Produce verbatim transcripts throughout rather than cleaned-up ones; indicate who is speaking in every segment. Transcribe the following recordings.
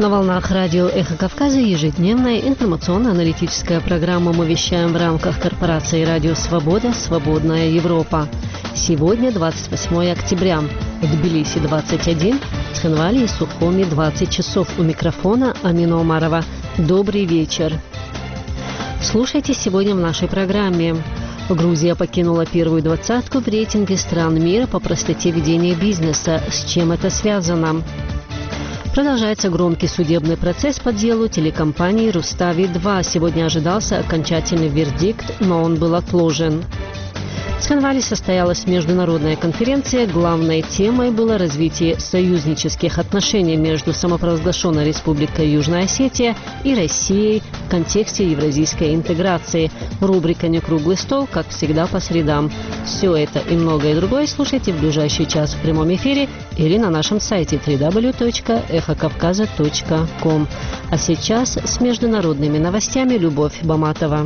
Speaker 1: На волнах радио «Эхо Кавказа» ежедневная информационно-аналитическая программа мы вещаем в рамках корпорации «Радио Свобода. Свободная Европа». Сегодня двадцать восьмое октября. В Тбилиси двадцать один, в Цхинвале и Сухуми двадцать часов. У микрофона Амина Омарова. Добрый вечер. Слушайте сегодня в нашей программе. Грузия покинула первую двадцатку в рейтинге стран мира по простоте ведения бизнеса. С чем это связано? Продолжается громкий судебный процесс по делу телекомпании «Рустави-два». Сегодня ожидался окончательный вердикт, но он был отложен. В Цхинвале состоялась международная конференция. Главной темой было развитие союзнических отношений между самопровозглашенной Республикой Южная Осетия и Россией в контексте евразийской интеграции. Рубрика «Некруглый стол», как всегда, по средам. Все это и многое другое слушайте в ближайший час в прямом эфире или на нашем сайте дабл ю дабл ю дабл ю точка эхо кавказа точка ком. А сейчас с международными новостями Любовь Баматова.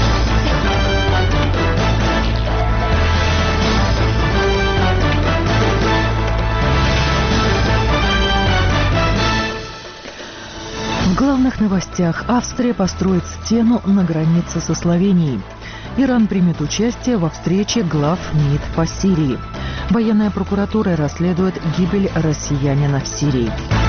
Speaker 2: В главных новостях: Австрия построит стену на границе со Словенией. Иран примет участие во встрече глав МИД по Сирии. Военная прокуратура расследует гибель россиянина в Сирии.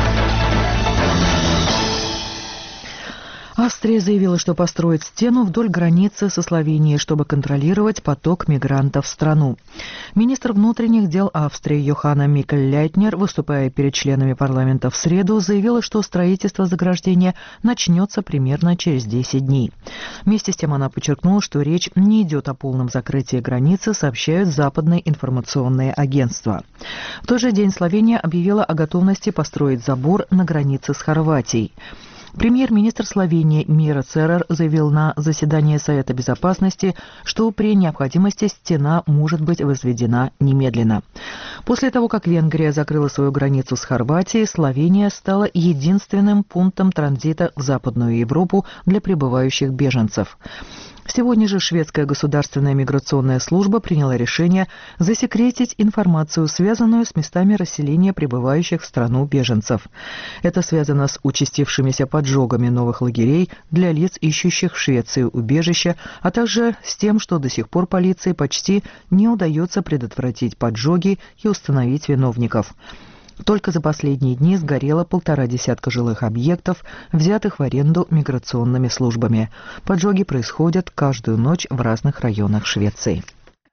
Speaker 2: Австрия заявила, что построит стену вдоль границы со Словенией, чтобы контролировать поток мигрантов в страну. Министр внутренних дел Австрии Йоханна Микель-Лейтнер, выступая перед членами парламента в среду, заявила, что строительство заграждения начнется примерно через десять дней. Вместе с тем она подчеркнула, что речь не идет о полном закрытии границы, сообщают западные информационные агентства. В тот же день Словения объявила о готовности построить забор на границе с Хорватией. Премьер-министр Словении Миро Церер заявил на заседании Совета Безопасности, что при необходимости стена может быть возведена немедленно. После того, как Венгрия закрыла свою границу с Хорватией, Словения стала единственным пунктом транзита в Западную Европу для прибывающих беженцев. Сегодня же шведская государственная миграционная служба приняла решение засекретить информацию, связанную с местами расселения прибывающих в страну беженцев. Это связано с участившимися поджогами новых лагерей для лиц, ищущих в Швеции убежище, а также с тем, что до сих пор полиции почти не удается предотвратить поджоги и установить виновников. Только за последние дни сгорело полтора десятка жилых объектов, взятых в аренду миграционными службами. Поджоги происходят каждую ночь в разных районах Швеции.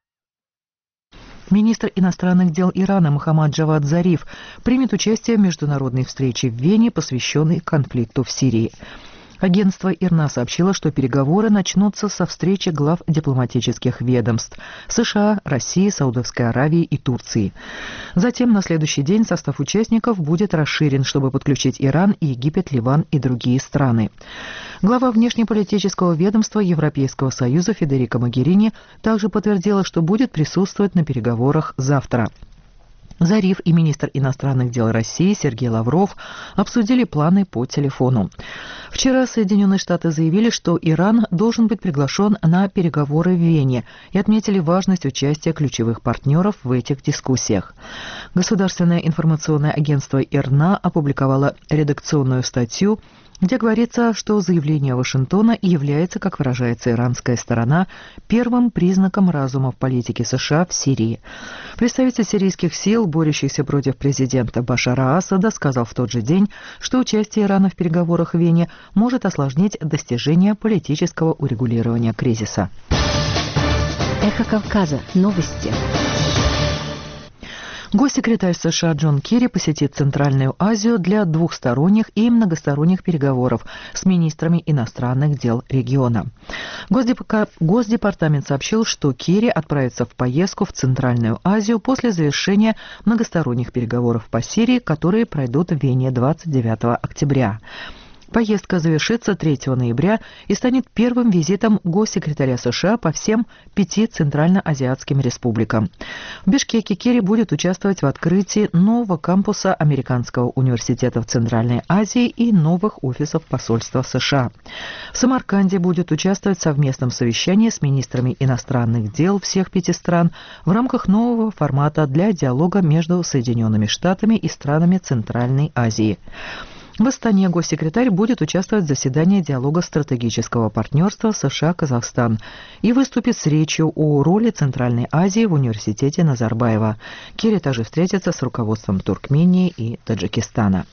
Speaker 2: Министр иностранных дел Ирана Мохаммад Джавад Зариф примет участие в международной встрече в Вене, посвященной конфликту в Сирии. Агентство ИРНА сообщило, что переговоры начнутся со встречи глав дипломатических ведомств США, России, Саудовской Аравии и Турции. Затем на следующий день состав участников будет расширен, чтобы подключить Иран, Египет, Ливан и другие страны. Глава внешнеполитического ведомства Европейского Союза Федерико Могерини также подтвердила, что будет присутствовать на переговорах завтра. Зариф и министр иностранных дел России Сергей Лавров обсудили планы по телефону. Вчера Соединенные Штаты заявили, что Иран должен быть приглашен на переговоры в Вене и отметили важность участия ключевых партнеров в этих дискуссиях. Государственное информационное агентство ИРНА опубликовало редакционную статью, где говорится, что заявление Вашингтона является, как выражается иранская сторона, первым признаком разума в политике США в Сирии. Представитель сирийских сил, борющихся против президента Башара Асада, сказал в тот же день, что участие Ирана в переговорах в Вене может осложнить достижение политического урегулирования кризиса.
Speaker 1: Эхо Кавказа. Новости.
Speaker 2: Госсекретарь США Джон Керри посетит Центральную Азию для двухсторонних и многосторонних переговоров с министрами иностранных дел региона. Госдеп- Госдепартамент сообщил, что Керри отправится в поездку в Центральную Азию после завершения многосторонних переговоров по Сирии, которые пройдут в Вене двадцать девятого октября. Поездка завершится третьего ноября и станет первым визитом госсекретаря США по всем пяти центральноазиатским республикам. В Бишкеке Керри будет участвовать в открытии нового кампуса Американского университета в Центральной Азии и новых офисов посольства США. В Самарканде будет участвовать в совместном совещании с министрами иностранных дел всех пяти стран в рамках нового формата для диалога между Соединенными Штатами и странами Центральной Азии. В Астане госсекретарь будет участвовать в заседании диалога стратегического партнерства США-Казахстан и выступит с речью о роли Центральной Азии в университете Назарбаева. Керри также встретится с руководством Туркмении и Таджикистана.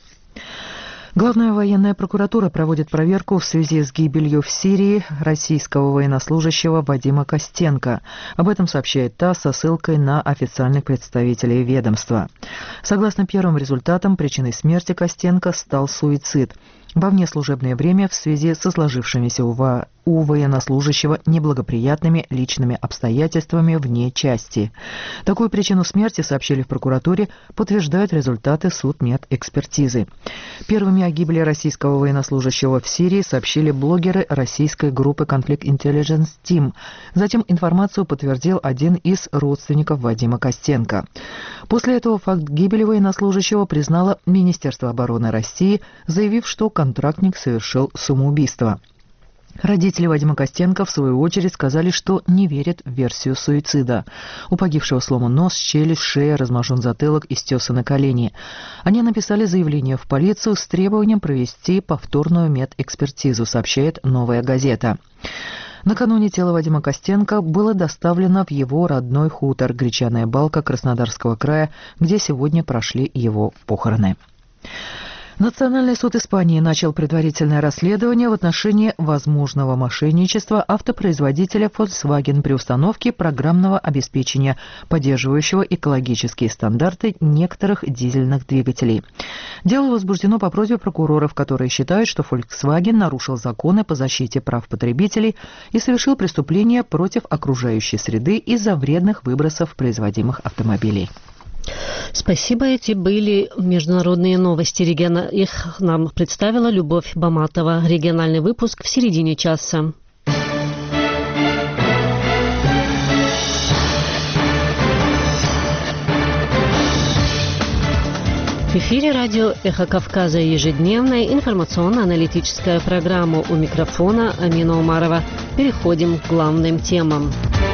Speaker 2: Главная военная прокуратура проводит проверку в связи с гибелью в Сирии российского военнослужащего Вадима Костенко. Об этом сообщает ТАСС со ссылкой на официальных представителей ведомства. Согласно первым результатам, причиной смерти Костенко стал суицид во внеслужебное время в связи со сложившимися у, во... у военнослужащего неблагоприятными личными обстоятельствами вне части. Такую причину смерти, сообщили в прокуратуре, подтверждают результаты судмедэкспертизы. Первыми о гибели российского военнослужащего в Сирии сообщили блогеры российской группы Conflict Intelligence Team. Затем информацию подтвердил один из родственников Вадима Костенко. После этого факт гибели военнослужащего признало Министерство обороны России, заявив, что контрактник совершил самоубийство. Родители Вадима Костенко, в свою очередь, сказали, что не верят в версию суицида. У погибшего сломан нос, челюсть, шея, размажен затылок и стесаны колени. Они написали заявление в полицию с требованием провести повторную медэкспертизу, сообщает «Новая газета». Накануне тело Вадима Костенко было доставлено в его родной хутор Гречаная Балка Краснодарского края, где сегодня прошли его похороны. Национальный суд Испании начал предварительное расследование в отношении возможного мошенничества автопроизводителя Volkswagen при установке программного обеспечения, поддерживающего экологические стандарты некоторых дизельных двигателей. Дело возбуждено по просьбе прокуроров, которые считают, что Volkswagen нарушил законы по защите прав потребителей и совершил преступление против окружающей среды из-за вредных выбросов производимых автомобилей.
Speaker 1: Спасибо. Эти были международные новости региона. Их нам представила Любовь Баматова. Региональный выпуск в середине часа. В эфире радио «Эхо Кавказа» ежедневная информационно-аналитическая программа. У микрофона Амина Умарова. Переходим к главным темам.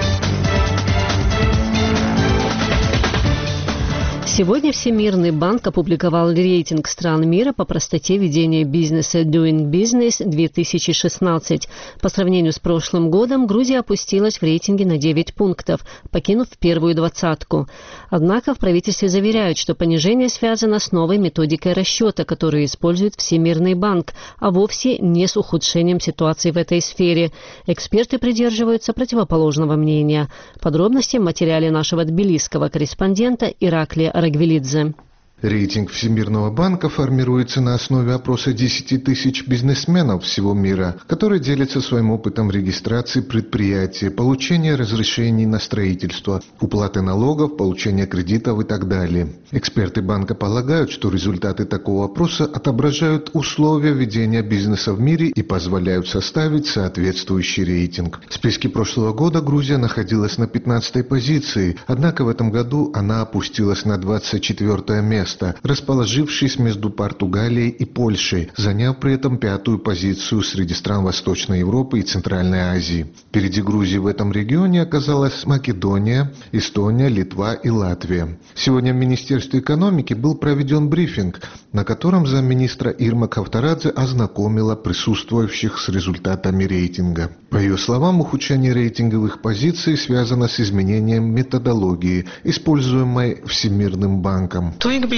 Speaker 1: Сегодня Всемирный банк опубликовал рейтинг стран мира по простоте ведения бизнеса Doing Business две тысячи шестнадцать. По сравнению с прошлым годом Грузия опустилась в рейтинге на девять пунктов, покинув первую двадцатку. Однако в правительстве заверяют, что понижение связано с новой методикой расчета, которую использует Всемирный банк, а вовсе не с ухудшением ситуации в этой сфере. Эксперты придерживаются противоположного мнения. Подробности в материале нашего тбилисского корреспондента Ираклия Рагвелидзе.
Speaker 3: Рейтинг Всемирного банка формируется на основе опроса десяти тысяч бизнесменов всего мира, которые делятся своим опытом регистрации предприятия, получения разрешений на строительство, уплаты налогов, получения кредитов и так далее. Эксперты банка полагают, что результаты такого опроса отображают условия ведения бизнеса в мире и позволяют составить соответствующий рейтинг. В списке прошлого года Грузия находилась на пятнадцатой позиции, однако в этом году она опустилась на двадцать четвёртое место, расположившись между Португалией и Польшей, заняв при этом пятую позицию среди стран Восточной Европы и Центральной Азии. Впереди Грузии в этом регионе оказалась Македония, Эстония, Литва и Латвия. Сегодня в Министерстве экономики был проведен брифинг, на котором замминистра Ирма Кавторадзе ознакомила присутствующих с результатами рейтинга. По ее словам, ухудшение рейтинговых позиций связано с изменением методологии, используемой Всемирным банком.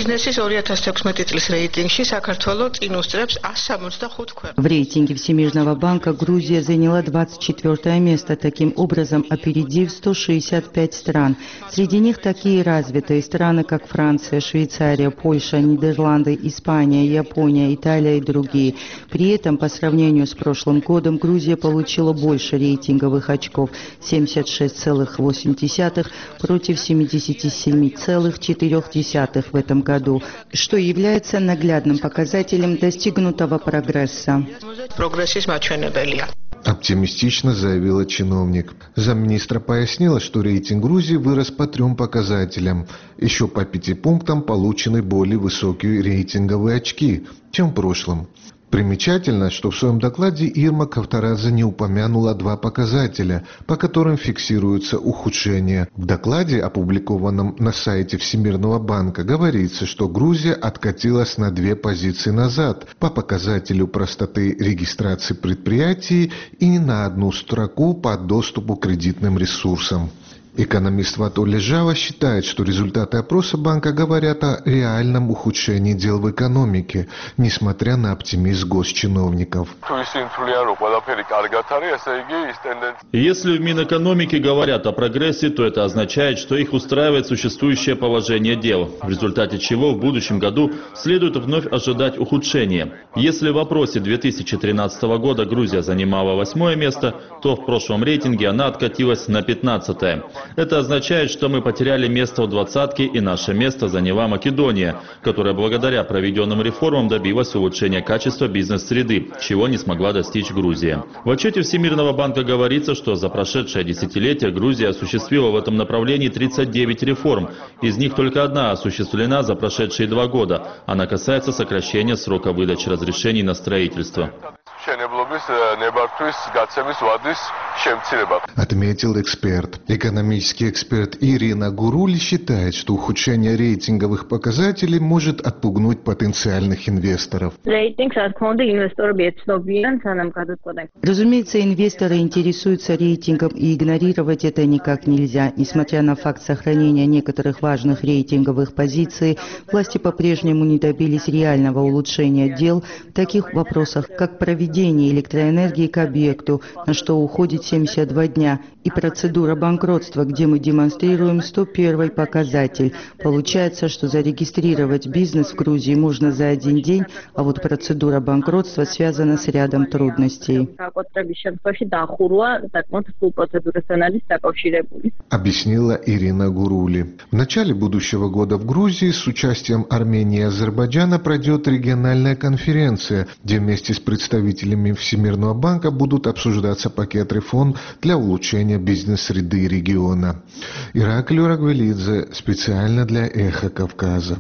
Speaker 4: В рейтинге Всемирного банка Грузия заняла двадцать четвёртое место, таким образом опередив сто шестьдесят пять стран. Среди них такие развитые страны, как Франция, Швейцария, Польша, Нидерланды, Испания, Япония, Италия и другие. При этом, по сравнению с прошлым годом, Грузия получила больше рейтинговых очков – семьдесят шесть целых восемь десятых против семьдесят семь целых четыре десятых в этом году, что является наглядным показателем достигнутого прогресса.
Speaker 3: Оптимистично заявила чиновник. Замминистра пояснила, что рейтинг Грузии вырос по трем показателям. Еще по пяти пунктам получены более высокие рейтинговые очки, чем в прошлом. Примечательно, что в своем докладе Ирма Кавторадзе не упомянула два показателя, по которым фиксируется ухудшение. В докладе, опубликованном на сайте Всемирного банка, говорится, что Грузия откатилась на две позиции назад по показателю простоты регистрации предприятий и не на одну строку по доступу к кредитным ресурсам. Экономист Вато Лежава считает, что результаты опроса банка говорят о реальном ухудшении дел в экономике, несмотря на оптимизм госчиновников.
Speaker 5: Если в Минэкономике говорят о прогрессе, то это означает, что их устраивает существующее положение дел, в результате чего в будущем году следует вновь ожидать ухудшения. Если в опросе две тысячи тринадцатого года Грузия занимала восьмое место, то в прошлом рейтинге она откатилась на пятнадцатое. Это означает, что мы потеряли место в двадцатке, и наше место заняла Македония, которая благодаря проведенным реформам добилась улучшения качества бизнес-среды, чего не смогла достичь Грузия. В отчете Всемирного банка говорится, что за прошедшее десятилетие Грузия осуществила в этом направлении тридцать девять реформ. Из них только одна осуществлена за прошедшие два года. Она касается сокращения срока выдачи разрешений на строительство.
Speaker 3: Отметил эксперт. Экономический эксперт Ирина Гурули считает, что ухудшение рейтинговых показателей может отпугнуть потенциальных инвесторов.
Speaker 4: Разумеется, инвесторы интересуются рейтингом, и игнорировать это никак нельзя. Несмотря на факт сохранения некоторых важных рейтинговых позиций, власти по-прежнему не добились реального улучшения дел в таких вопросах, как проведение электроэнергии к объекту, на что уходит семьдесят два дня, и процедура банкротства, где мы демонстрируем сто первый показатель. Получается, что зарегистрировать бизнес в Грузии можно за один день, а вот процедура банкротства связана с рядом трудностей.
Speaker 3: Объяснила Ирина Гурули. В начале будущего года в Грузии с участием Армении и Азербайджана пройдет региональная конференция, где вместе с представителями Всемирного банка будут обсуждаться пакет реформ для улучшения бизнес-среды региона. Ираклий Рагвелидзе специально для «Эхо Кавказа».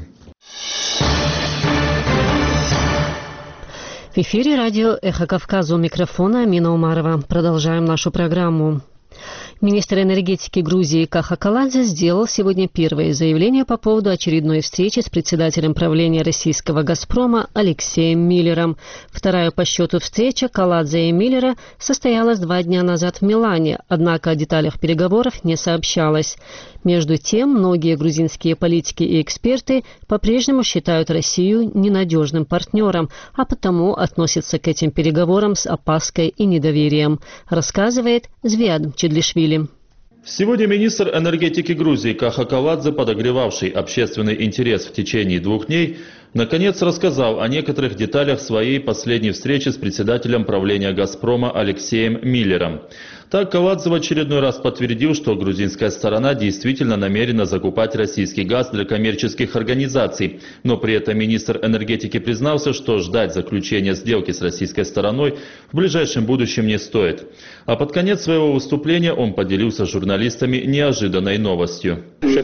Speaker 1: В эфире радио «Эхо Кавказа», у микрофона Амина Умарова. Продолжаем нашу программу. Министр энергетики Грузии Каха Каладзе сделал сегодня первое заявление по поводу очередной встречи с председателем правления российского «Газпрома» Алексеем Миллером. Вторая по счету встреча Каладзе и Миллера состоялась два дня назад в Милане, однако о деталях переговоров не сообщалось. Между тем, многие грузинские политики и эксперты по-прежнему считают Россию ненадежным партнером, а потому относятся к этим переговорам с опаской и недоверием, рассказывает Звиад Чедлишвили.
Speaker 5: Сегодня министр энергетики Грузии Каха Каладзе, подогревавший общественный интерес в течение двух дней, наконец рассказал о некоторых деталях своей последней встречи с председателем правления «Газпрома» Алексеем Миллером. Так, Каладзе в очередной раз подтвердил, что грузинская сторона действительно намерена закупать российский газ для коммерческих организаций, но при этом министр энергетики признался, что ждать заключения сделки с российской стороной в ближайшем будущем не стоит. А под конец своего выступления он поделился с журналистами неожиданной новостью.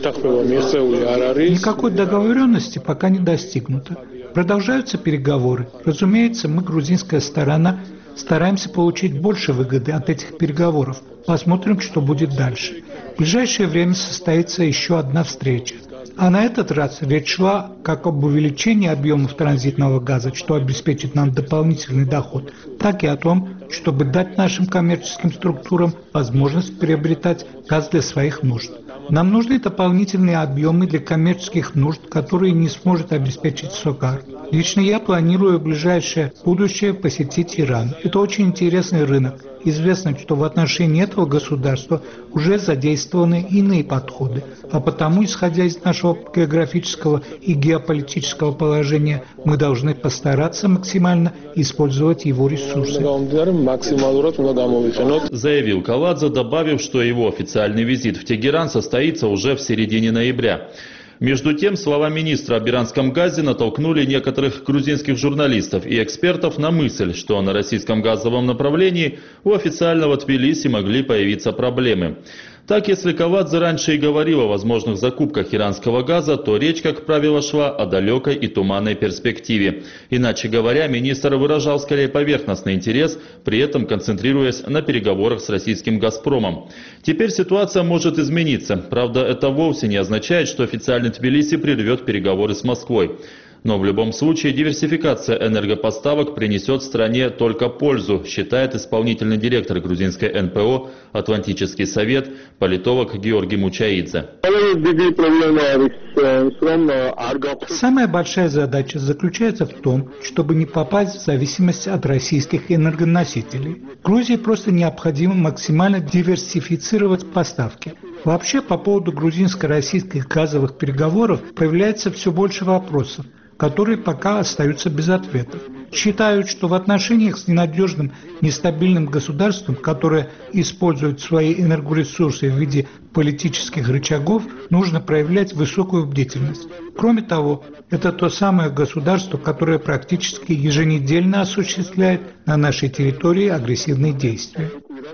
Speaker 6: Никакой договоренности пока не достигнуто. Продолжаются переговоры. Разумеется, мы, грузинская сторона, стараемся получить больше выгоды от этих переговоров. Посмотрим, что будет дальше. В ближайшее время состоится еще одна встреча. А на этот раз речь шла как об увеличении объемов транзитного газа, что обеспечит нам дополнительный доход, так и о том, чтобы дать нашим коммерческим структурам возможность приобретать газ для своих нужд. Нам нужны дополнительные объемы для коммерческих нужд, которые не сможет обеспечить Сокар. Лично я планирую в ближайшее будущее посетить Иран. Это очень интересный рынок. Известно, что в отношении этого государства уже задействованы иные подходы, а потому, исходя из нашего географического и геополитического положения, мы должны постараться максимально использовать его ресурсы.
Speaker 5: Заявил Каладзе, добавив, что его официальный визит в Тегеран состоится уже в середине ноября. Между тем, слова министра об иранском газе натолкнули некоторых грузинских журналистов и экспертов на мысль, что на российском газовом направлении у официального Тбилиси могли появиться проблемы. Так, если Кавадзе раньше и говорил о возможных закупках иранского газа, то речь, как правило, шла о далекой и туманной перспективе. Иначе говоря, министр выражал скорее поверхностный интерес, при этом концентрируясь на переговорах с российским «Газпромом». Теперь ситуация может измениться. Правда, это вовсе не означает, что официальный Тбилиси прервет переговоры с Москвой. Но в любом случае диверсификация энергопоставок принесет стране только пользу, считает исполнительный директор грузинской эн пэ о «Атлантический совет» политолог Георгий Мучаидзе.
Speaker 6: Самая большая задача заключается в том, чтобы не попасть в зависимость от российских энергоносителей. Грузии просто необходимо максимально диверсифицировать поставки. Вообще, по поводу грузинско-российских газовых переговоров появляется все больше вопросов, которые пока остаются без ответов. Считают, что в отношениях с ненадежным, нестабильным государством, которое использует свои энергоресурсы в виде политических рычагов, нужно проявлять высокую бдительность. Кроме того, это то самое государство, которое практически еженедельно осуществляет на нашей территории агрессивные действия.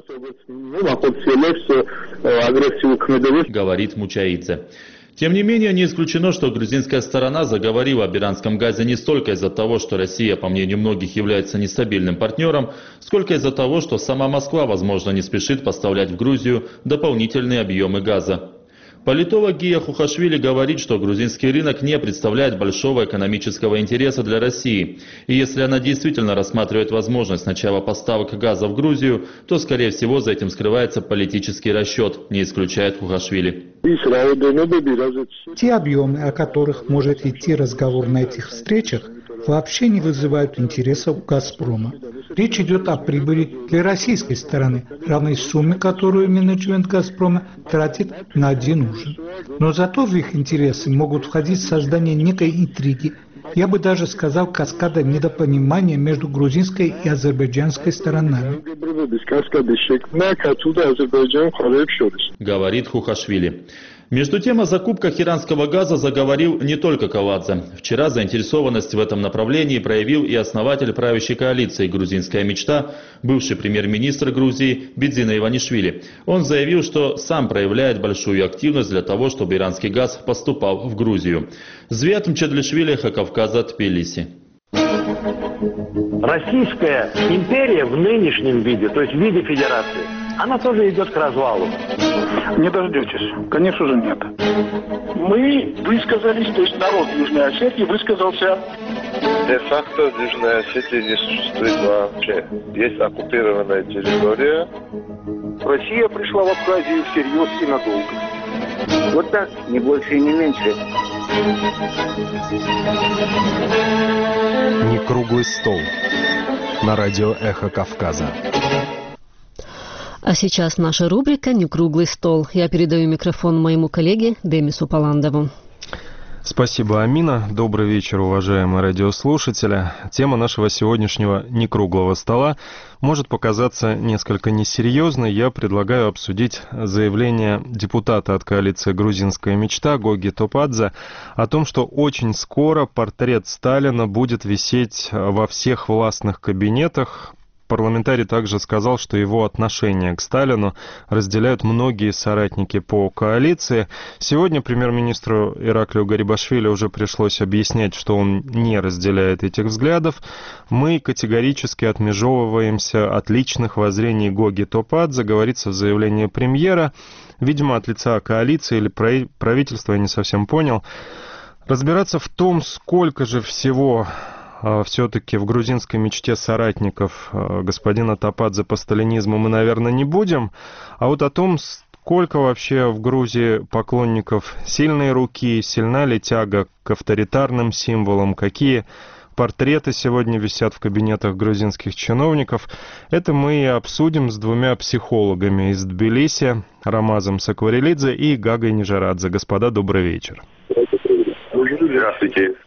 Speaker 5: Говорит Мучаидзе. Тем не менее, не исключено, что грузинская сторона заговорила об иранском газе не столько из-за того, что Россия, по мнению многих, является нестабильным партнером, сколько из-за того, что сама Москва, возможно, не спешит поставлять в Грузию дополнительные объемы газа. Политолог Гия Хухашвили говорит, что грузинский рынок не представляет большого экономического интереса для России. И если она действительно рассматривает возможность начала поставок газа в Грузию, то, скорее всего, за этим скрывается политический расчет, не исключает Хухашвили.
Speaker 6: Те объемы, о которых может идти разговор на этих встречах, вообще не вызывают интереса у «Газпрома». Речь идет о прибыли для российской стороны, равной сумме, которую менеджмент «Газпрома» тратит на один ужин. Но зато в их интересы могут входить создание некой интриги, я бы даже сказал, каскада недопонимания между грузинской и азербайджанской сторонами.
Speaker 5: Говорит Хухашвили. Между тем, о закупках иранского газа заговорил не только Кавадзе. Вчера заинтересованность в этом направлении проявил и основатель правящей коалиции «Грузинская мечта», бывший премьер-министр Грузии Бидзина Иванишвили. Он заявил, что сам проявляет большую активность для того, чтобы иранский газ поступал в Грузию. Звят Мчедлишвили, Хакавказа, Тбилиси.
Speaker 7: Российская империя в нынешнем виде, то есть в виде федерации, она тоже идет к развалу.
Speaker 8: Не дождетесь. Конечно же нет. Мы высказались, то есть народ Южной Осетии высказался.
Speaker 9: Де-факто в Южной Осетии не существует вообще. Есть оккупированная территория.
Speaker 8: Россия пришла в Абхазию всерьез и надолго.
Speaker 10: Вот так, не больше и не меньше.
Speaker 11: Не круглый стол. На радио «Эхо Кавказа».
Speaker 1: А сейчас наша рубрика «Не круглый стол». Я передаю микрофон моему коллеге Демису Паландову.
Speaker 12: Спасибо, Амина. Добрый вечер, уважаемые радиослушатели. Тема нашего сегодняшнего некруглого стола может показаться несколько несерьезной. Я предлагаю обсудить заявление депутата от коалиции «Грузинская мечта» Гоги Топадзе о том, что очень скоро портрет Сталина будет висеть во всех властных кабинетах. Парламентарий также сказал, что его отношение к Сталину разделяют многие соратники по коалиции. Сегодня премьер-министру Ираклию Гарибашвили уже пришлось объяснять, что он не разделяет этих взглядов. Мы категорически отмежевываемся от личных воззрений Гоги Топадзе, говорится в заявлении премьера. Видимо, от лица коалиции или правительства, я не совсем понял. Разбираться в том, сколько же всего все-таки в грузинской мечте соратников господина Топадзе по сталинизму мы, наверное, не будем. А вот о том, сколько вообще в Грузии поклонников сильной руки, сильна ли тяга к авторитарным символам, какие портреты сегодня висят в кабинетах грузинских чиновников, это мы и обсудим с двумя психологами из Тбилиси, Рамазом Сакварелидзе и Гагой Нижарадзе. Господа, добрый вечер.
Speaker 9: Здравствуйте.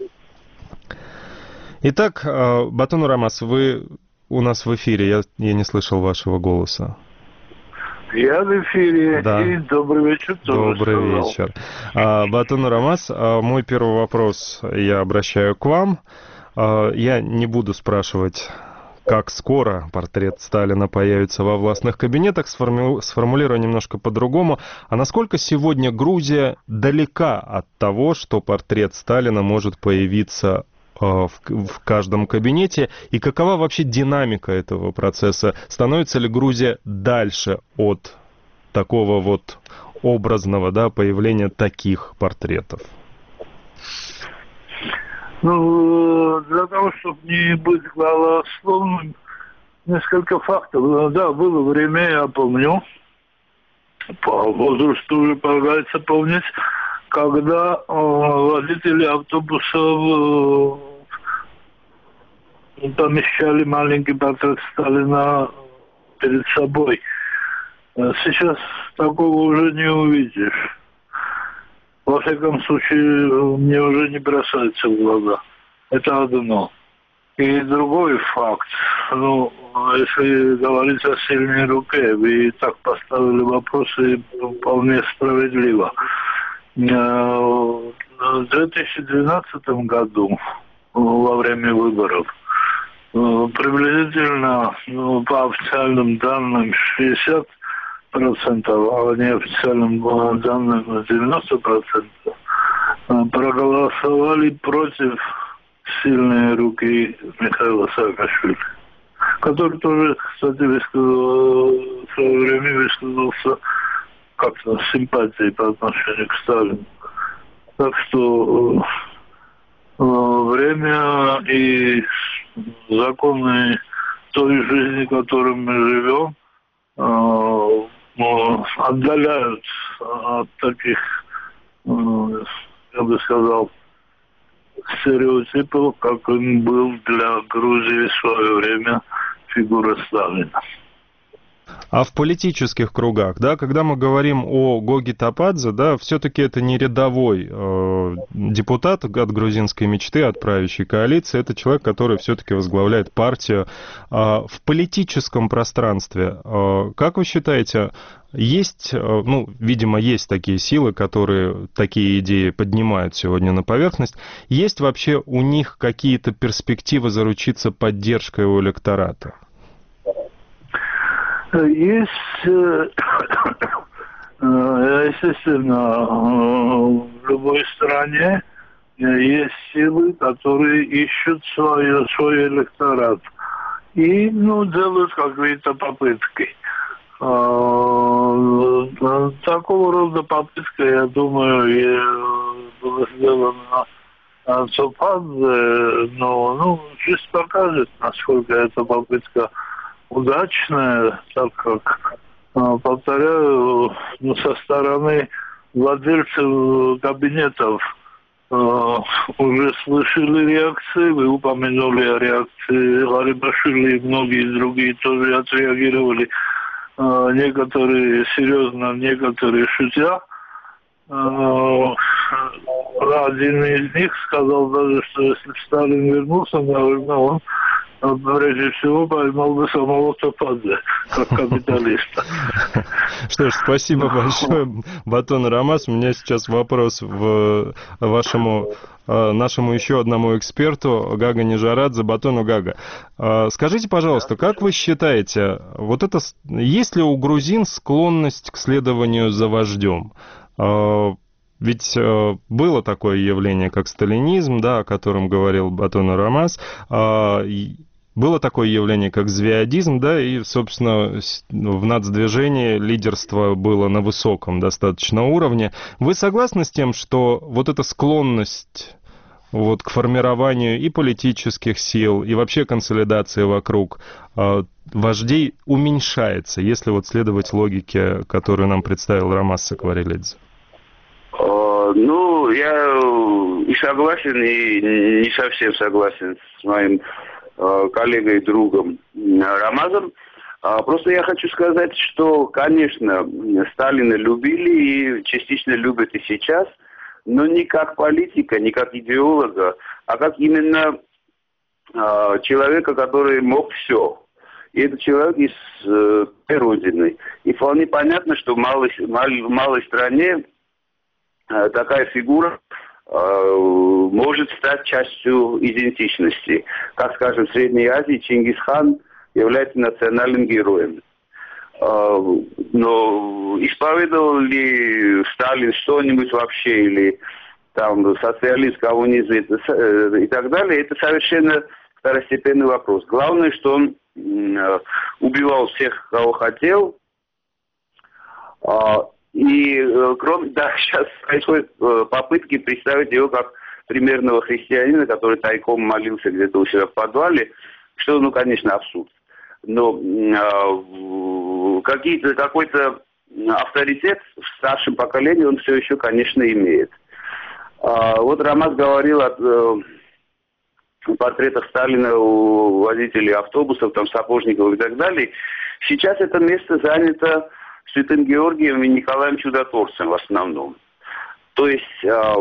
Speaker 12: Итак, Батон Рамаз, вы у нас в эфире, я, я не слышал вашего голоса.
Speaker 8: Я в эфире, да. И добрый вечер тоже
Speaker 12: Добрый
Speaker 8: сказал.
Speaker 12: вечер. А, Батон Рамаз, а, мой первый вопрос я обращаю к вам. А, я не буду спрашивать как скоро портрет Сталина появится во властных кабинетах, сформу... сформулирую немножко по-другому. А насколько сегодня Грузия далека от того, что портрет Сталина может появиться э, в, в каждом кабинете? И какова вообще динамика этого процесса? Становится ли Грузия дальше от такого вот образного, да, появления таких портретов?
Speaker 13: Ну, для того, чтобы не быть голословным, несколько фактов. Да, было время, я помню, по возрасту уже полагается помнить, когда э, водители автобусов э, помещали маленький портрет Сталина перед собой. Сейчас такого уже не увидишь. Во всяком случае, мне уже не бросается в глаза. Это одно. И другой факт. Ну, если говорить о сильной руке, вы и так поставили вопросы вполне справедливо. В две тысячи двенадцатом году, во время выборов, приблизительно, ну, по официальным данным, шестьдесят процентов, а неофициальным данным девяносто процентов, проголосовали против сильной руки Михаила Саакашвили, который тоже, кстати, высказал, в свое время высказался как-то с симпатией по отношению к Сталину. Так что э, время и законы той жизни, в которой мы живем, э, отдаляют от таких, я бы сказал, стереотипов, как он был для Грузии в свое время фигура Сталина.
Speaker 12: А в политических кругах, да, когда мы говорим о Гоги Топадзе, да, все-таки это не рядовой э, депутат от грузинской мечты, от правящей коалиции, это человек, который все-таки возглавляет партию. Э, в политическом пространстве, э, как вы считаете, есть, э, ну, видимо, есть такие силы, которые такие идеи поднимают сегодня на поверхность, есть вообще у них какие-то перспективы заручиться поддержкой у электората?
Speaker 13: Есть, естественно, в любой стране есть силы, которые ищут свой, свой электорат. И, ну, делают какие-то попытки. Такого рода попытка, я думаю, была сделана Топадзе, но, ну, жизнь покажет, насколько эта попытка удачная, так как, повторяю, ну, со стороны владельцев кабинетов э, уже слышали реакции. Вы упомянули о реакции Гарибашвили, и многие другие тоже отреагировали. Э, некоторые серьезно, некоторые шутя. Э, один из них сказал даже, что если Сталин вернулся, наверное, он прежде всего поймал бы самого Топадзе, как капиталиста.
Speaker 12: Что ж, спасибо большое, Батон Рамаз. У меня сейчас вопрос в вашему, нашему еще одному эксперту, Гага Нижарадзе, Батону Гага. Скажите, пожалуйста, как вы считаете, вот это, есть ли у грузин склонность к следованию за вождем? Ведь э, было такое явление, как сталинизм, да, о котором говорил Батон Рамаз, э, было такое явление, как звеодизм, да, и, собственно, в нацдвижении лидерство было на высоком достаточно уровне. Вы согласны с тем, что вот эта склонность вот, к формированию и политических сил, и вообще консолидации вокруг э, вождей уменьшается, если вот следовать логике, которую нам представил Рамаз Сакварелидзе?
Speaker 10: Ну, я и согласен, и не совсем согласен с моим э, коллегой и другом Рамазом. А, просто я хочу сказать, что, конечно, Сталина любили и частично любят и сейчас, но не как политика, не как идеолога, а как именно э, человека, который мог все. И это человек из э, родины. И вполне понятно, что в малой, в малой стране такая фигура может стать частью идентичности. Как, скажем, в Средней Азии Чингисхан является национальным героем. Но исповедовал ли Сталин что-нибудь вообще, или там социализм, коммунизм и так далее, это совершенно второстепенный вопрос. Главное, что он убивал всех, кого хотел. И кроме да, сейчас происходят попытки представить его как примерного христианина, который тайком молился где-то у себя в подвале, что, ну, конечно, абсурд. Но э, какие-то, какой-то авторитет в старшем поколении он все еще, конечно, имеет. А, вот Рамаз говорил о э, портретах Сталина у водителей автобусов, там, сапожников и так далее. Сейчас это место занято Святым Георгием и Николаем Чудотворцем в основном. То есть э,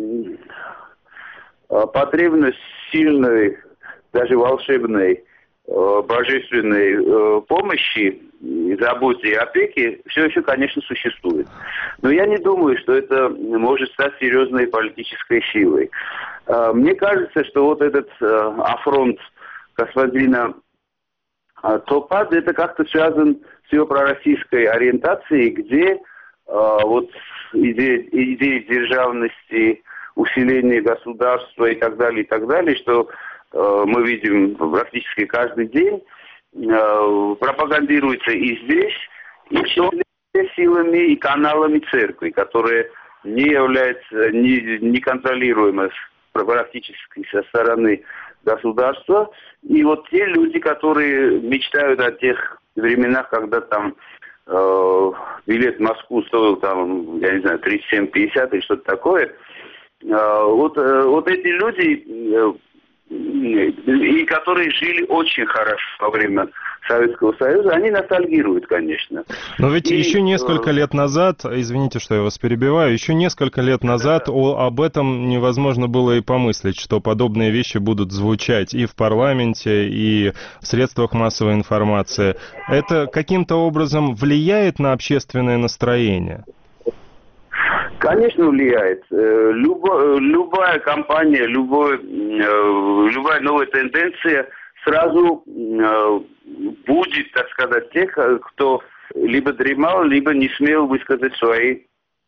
Speaker 10: э, потребность сильной, даже волшебной, э, божественной э, помощи, заботе и опеки все еще, конечно, существует. Но я не думаю, что это может стать серьезной политической силой. Э, мне кажется, что вот этот э, афронт господина э, Топада, это как-то связан с его пророссийской ориентацией, где э, вот идея, идея державности, усиления государства и так далее, и так далее, что э, мы видим практически каждый день, э, пропагандируется и здесь, и в том числе силами и каналами церкви, которые не являются не, неконтролируемы практически со стороны государства. И вот те люди, которые мечтают о тех временах, когда там э, билет в Москву стоил там, я не знаю, тридцать семь пятьдесят или что-то такое, э, вот, э, вот эти люди, э, и которые жили очень хорошо во время Советского Союза, они ностальгируют, конечно.
Speaker 12: Но ведь
Speaker 10: и,
Speaker 12: еще несколько
Speaker 10: э...
Speaker 12: лет назад, извините, что я вас перебиваю, еще несколько лет назад да, да. О, об этом невозможно было и помыслить, что подобные вещи будут звучать и в парламенте, и в средствах массовой информации. Это каким-то образом влияет на общественное настроение?
Speaker 10: Конечно, влияет. Любо, любая кампания, любой, любая новая тенденция сразу будет, так сказать, тех, кто либо дремал, либо не смел высказать свои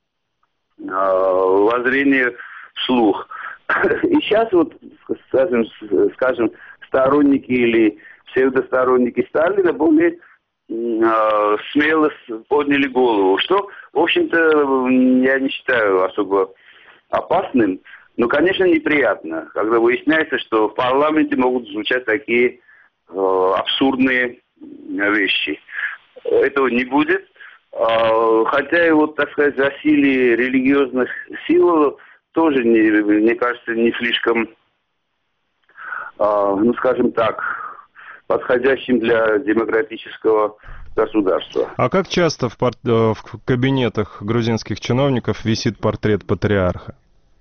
Speaker 10: воззрения вслух. И сейчас вот, скажем, скажем, сторонники или псевдосторонники Сталина более смело подняли голову, что, в общем-то, я не считаю особо опасным, но, конечно, неприятно, когда выясняется, что в парламенте могут звучать такие э, абсурдные вещи. Этого не будет, э, хотя и вот, так сказать, засилие религиозных сил тоже, не, мне кажется, не слишком, э, ну, скажем так, подходящим для демократического государства.
Speaker 12: А как часто в, пор... в кабинетах грузинских чиновников висит портрет патриарха?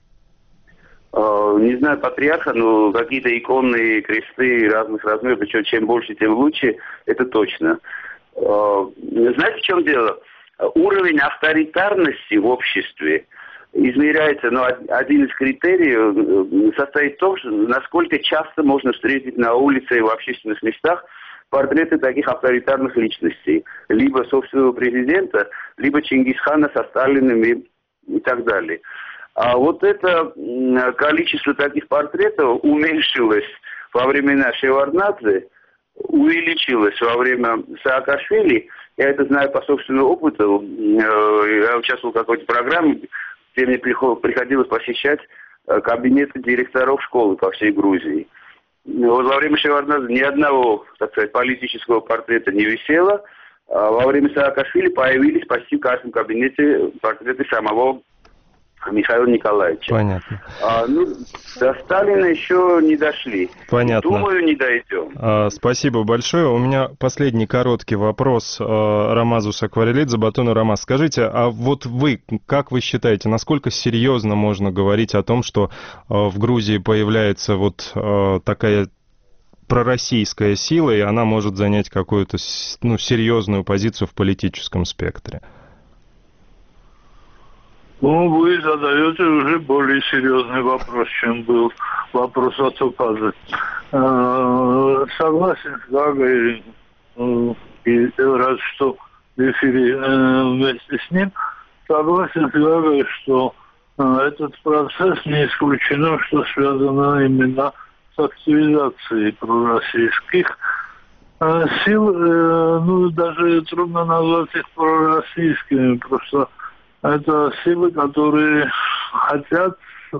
Speaker 10: Не знаю патриарха, но какие-то иконные кресты разных размеров, причем чем больше, тем лучше, это точно. Знаете, в чем дело? Уровень авторитарности в обществе измеряется, но один из критериев состоит в том, что насколько часто можно встретить на улице и в общественных местах портреты таких авторитарных личностей. Либо собственного президента, либо Чингисхана со Сталиным и, и так далее. А вот это количество таких портретов уменьшилось во времена Шеварднадзе, увеличилось во время Саакашвили. Я это знаю по собственному опыту. Я участвовал в какой-то программе, где мне приходилось посещать кабинеты директоров школы по всей Грузии. Вот во время Шеварднадзе ни одного, так сказать, политического портрета не висело. А во время Саакашвили появились почти в каждом кабинете портреты самого Михаила Николаевича.
Speaker 12: Понятно.
Speaker 10: А, ну, до Сталина еще не дошли.
Speaker 12: Понятно.
Speaker 10: Думаю, не дойдем.
Speaker 12: А, спасибо большое. У меня последний короткий вопрос а, Рамазу Сакварелидзе. Батону Рамаз, скажите, а вот вы, как вы считаете, насколько серьезно можно говорить о том, что а, в Грузии появляется вот а, такая пророссийская сила, и она может занять какую-то, ну, серьезную позицию в политическом спектре?
Speaker 13: Ну, вы задаете уже более серьезный вопрос, чем был вопрос от указа. Согласен с Гагой, и рад, что в эфире вместе с ним. Согласен с Гагой, что этот процесс не исключено, что связано именно с активизацией пророссийских сил. Ну, даже трудно назвать их пророссийскими, просто это силы, которые хотят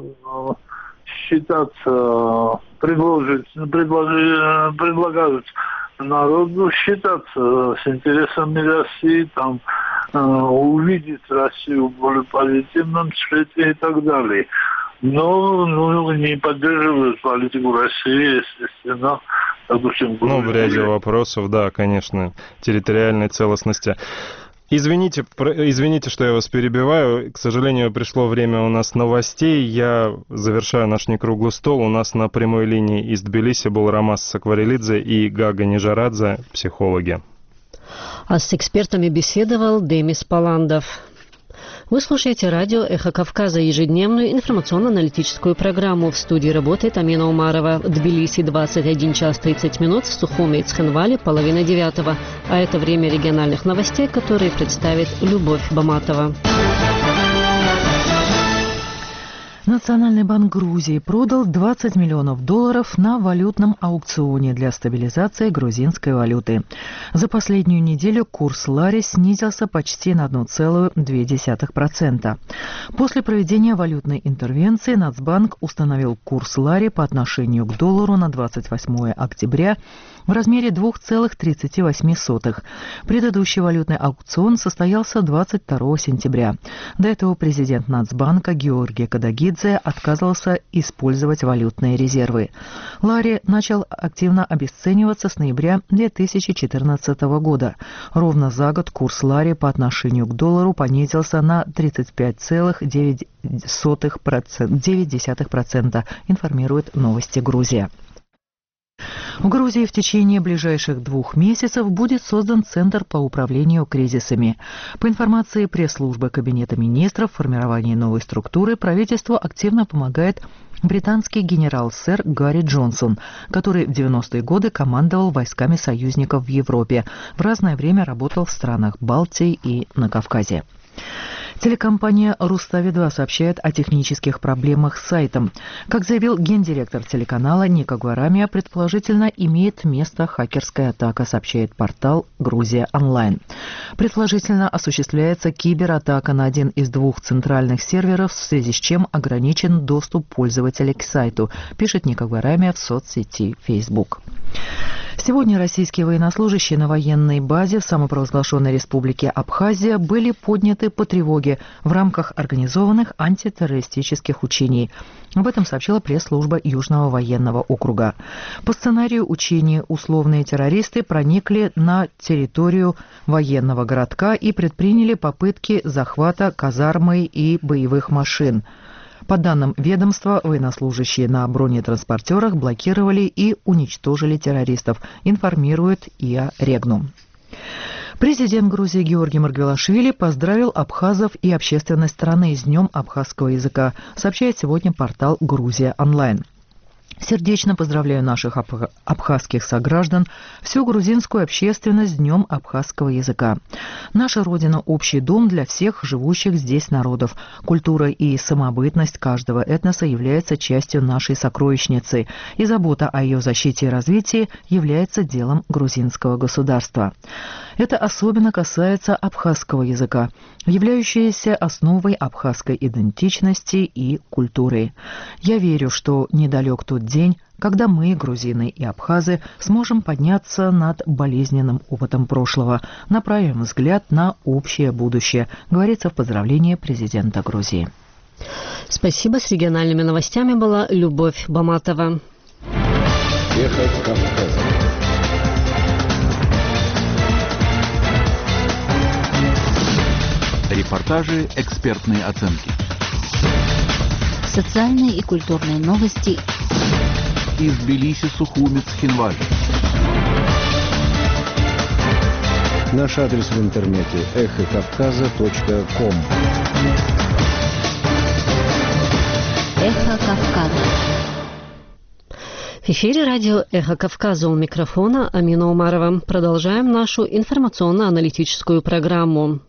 Speaker 13: считаться, предложить, предложить, предлагают народу считаться с интересами России, там, увидеть Россию в более позитивном свете и так далее. Но ну, не поддерживают политику России, естественно. Допустим,
Speaker 12: ну, в ряде вопросов, да, конечно, территориальной целостности. Извините, извините, что я вас перебиваю. К сожалению, пришло время у нас новостей. Я завершаю наш некруглый стол. У нас на прямой линии из Тбилиси был Ромас Сакварелидзе и Гага Нижарадзе, психологи.
Speaker 1: А с экспертами беседовал Демис Паландов. Вы слушаете радио «Эхо Кавказа», ежедневную информационно-аналитическую программу. В студии работает Амина Умарова. В Тбилиси двадцать один час тридцать минут, в Сухуме и Цхинвале половина девятого. А это время региональных новостей, которые представит Любовь Баматова.
Speaker 2: Национальный банк Грузии продал двадцать миллионов долларов на валютном аукционе для стабилизации грузинской валюты. За последнюю неделю курс лари снизился почти на одна целая две десятых процента. После проведения валютной интервенции Нацбанк установил курс лари по отношению к доллару на двадцать восьмое октября в размере два целых тридцать восемь сотых. Предыдущий валютный аукцион состоялся двадцать второго сентября. До этого президент Нацбанка Георгий Кадагидзе отказывался использовать валютные резервы. Лари начал активно обесцениваться с ноября две тысячи четырнадцатого года. Ровно за год курс лари по отношению к доллару понизился на тридцать пять целых девять десятых процента, информирует «Новости Грузия». В Грузии в течение ближайших двух месяцев будет создан Центр по управлению кризисами. По информации пресс-службы Кабинета министров, в формировании новой структуры правительству активно помогает британский генерал-сэр Гарри Джонсон, который в девяностые годы командовал войсками союзников в Европе, в разное время работал в странах Балтии и на Кавказе. Телекомпания «Рустави два» сообщает о технических проблемах с сайтом. Как заявил гендиректор телеканала Ника Гварамия, предположительно имеет место хакерская атака, сообщает портал «Грузия онлайн». Предположительно осуществляется кибератака на один из двух центральных серверов, в связи с чем ограничен доступ пользователей к сайту, пишет Ника Гварамия в соцсети Facebook. Сегодня российские военнослужащие на военной базе в самопровозглашенной республике Абхазия были подняты по тревоге в рамках организованных антитеррористических учений. Об этом сообщила пресс-служба Южного военного округа. По сценарию учений условные террористы проникли на территорию военного городка и предприняли попытки захвата казармы и боевых машин. По данным ведомства, военнослужащие на бронетранспортерах блокировали и уничтожили террористов, информирует ИА Регнум. Президент Грузии Георгий Маргвелашвили поздравил абхазов и общественность страны с Днем абхазского языка, сообщает сегодня портал «Грузия онлайн». Сердечно поздравляю наших абх... абхазских сограждан, всю грузинскую общественность с Днем абхазского языка. Наша Родина – общий дом для всех живущих здесь народов. Культура и самобытность каждого этноса является частью нашей сокровищницы, и забота о ее защите и развитии является делом грузинского государства. Это особенно касается абхазского языка, являющегося основой абхазской идентичности и культуры. Я верю, что недалек тот день, когда мы, грузины и абхазы, сможем подняться над болезненным опытом прошлого, направим взгляд на общее будущее, говорится в поздравлении президента Грузии.
Speaker 1: Спасибо. С региональными новостями была Любовь Баматова.
Speaker 14: Эхо Кавказа. Репортажи, экспертные оценки.
Speaker 15: Социальные и культурные новости
Speaker 14: из Тбилиси, Сухуми, Цхинвали. Наш адрес в интернете эхо кавказа точка ком.
Speaker 15: Кавказа.
Speaker 1: В эфире радио «Эхо Кавказа», у микрофона Амина Умарова. Продолжаем нашу информационно-аналитическую программу.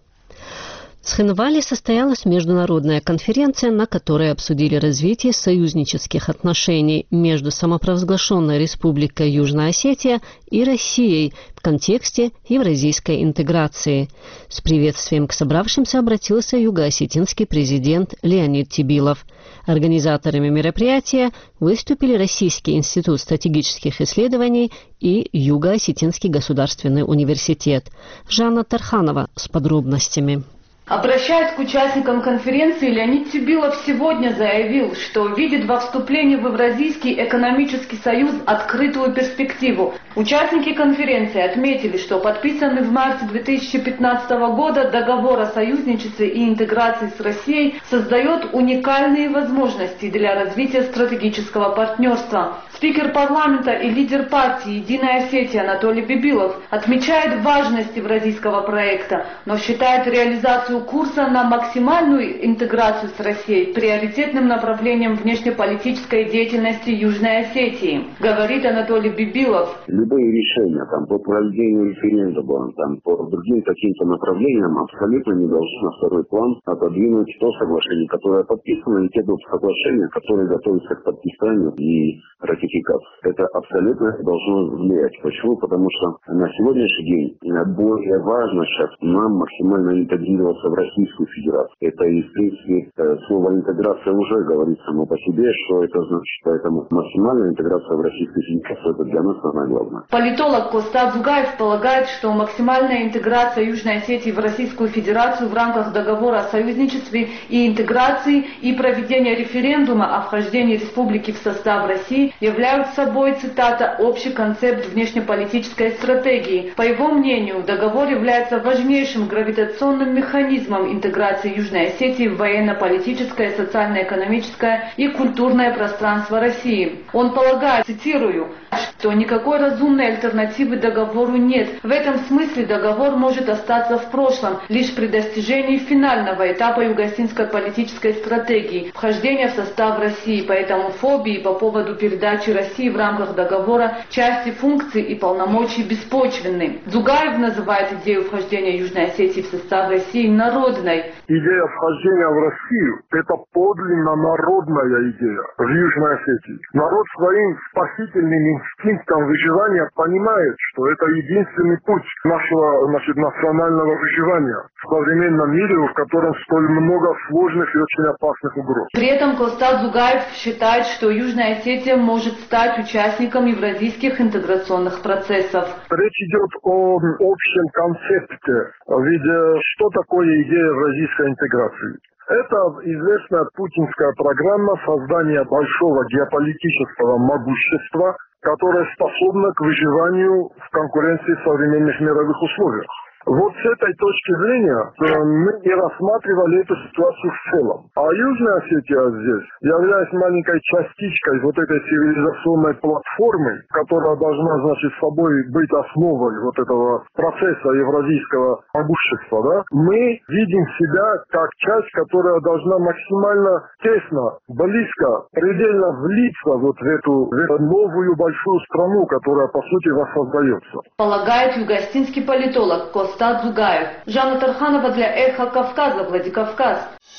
Speaker 1: В Цхинвале состоялась международная конференция, на которой обсудили развитие союзнических отношений между самопровозглашенной Республикой Южная Осетия и Россией в контексте евразийской интеграции. С приветствием к собравшимся обратился юго-осетинский президент Леонид Тибилов. Организаторами мероприятия выступили Российский институт стратегических исследований и Юго-Осетинский государственный университет. Жанна Тарханова с подробностями.
Speaker 16: Обращаясь к участникам конференции, Леонид Тибилов сегодня заявил, что видит во вступлении в Евразийский экономический союз открытую перспективу. Участники конференции отметили, что подписанный в марте две тысячи пятнадцатого года договор о союзничестве и интеграции с Россией создает уникальные возможности для развития стратегического партнерства. Спикер парламента и лидер партии «Единая Осетия» Анатолий Бибилов отмечает важность евразийского проекта, но считает реализацию курса на максимальную интеграцию с Россией приоритетным направлением внешнеполитической деятельности Южной Осетии. Говорит Анатолий Бибилов.
Speaker 17: Любые решения там, по проведению референдума, там, по другим каким-то направлениям абсолютно не должны на второй план отодвинуть то соглашение, которое подписано, и те соглашения, которые готовятся к подписанию и ратификации. Это абсолютно должно влиять. Почему? Потому что на сегодняшний день более важно сейчас нам максимально интегрироваться в Российскую Федерацию. Это, и, в принципе, слово интеграция уже говорит само по себе, что это значит. Поэтому максимальная интеграция в Российскую Федерацию — это для нас самое главное.
Speaker 16: Политолог Костад Зугаев полагает, что максимальная интеграция Южной Осетии в Российскую Федерацию в рамках договора о союзничестве и интеграции и проведения референдума о вхождении республики в состав России являются собой, цитата, «общий концепт внешнеполитической стратегии». По его мнению, договор является важнейшим гравитационным механизмом интеграции Южной Осетии в военно-политическое, социально-экономическое и культурное пространство России. Он полагает, цитирую, что никакой разумной альтернативы договору нет. В этом смысле договор может остаться в прошлом лишь при достижении финального этапа юго-осетинской политической стратегии – вхождения в состав России. Поэтому фобии по поводу передачи России в рамках договора части функций и полномочий беспочвенны. Зугаев называет идею вхождения Южной Осетии в состав России народной.
Speaker 18: Идея вхождения в Россию – это подлинно народная идея в Южной Осетии. Народ своим спасительным инстинктом выживания понимает, что это единственный путь нашего, значит, национального выживания в современном мире, в котором столь много сложных и очень опасных угроз.
Speaker 16: При этом Костад Зугаев считает, что Южная Осетия может стать участником евразийских интеграционных процессов.
Speaker 18: Речь идет о общем концепте. Ведь что такое идея евразийской интеграции? Это известная путинская программа создания большого геополитического могущества, которое способно к выживанию в конкуренции в современных мировых условиях. Вот с этой точки зрения мы и рассматривали эту ситуацию в целом. А Южная Осетия здесь, являясь маленькой частичкой вот этой цивилизационной платформы, которая должна, значит, собой быть основой вот этого процесса евразийского могущества, да, мы видим себя как часть, которая должна максимально тесно, близко, предельно влиться вот в эту, в эту новую большую страну, которая, по сути, воссоздается.
Speaker 16: Полагает юго-осетинский политолог Костад Зугаев. Жанна Тарханова для «Эхо Кавказа», Владикавказ.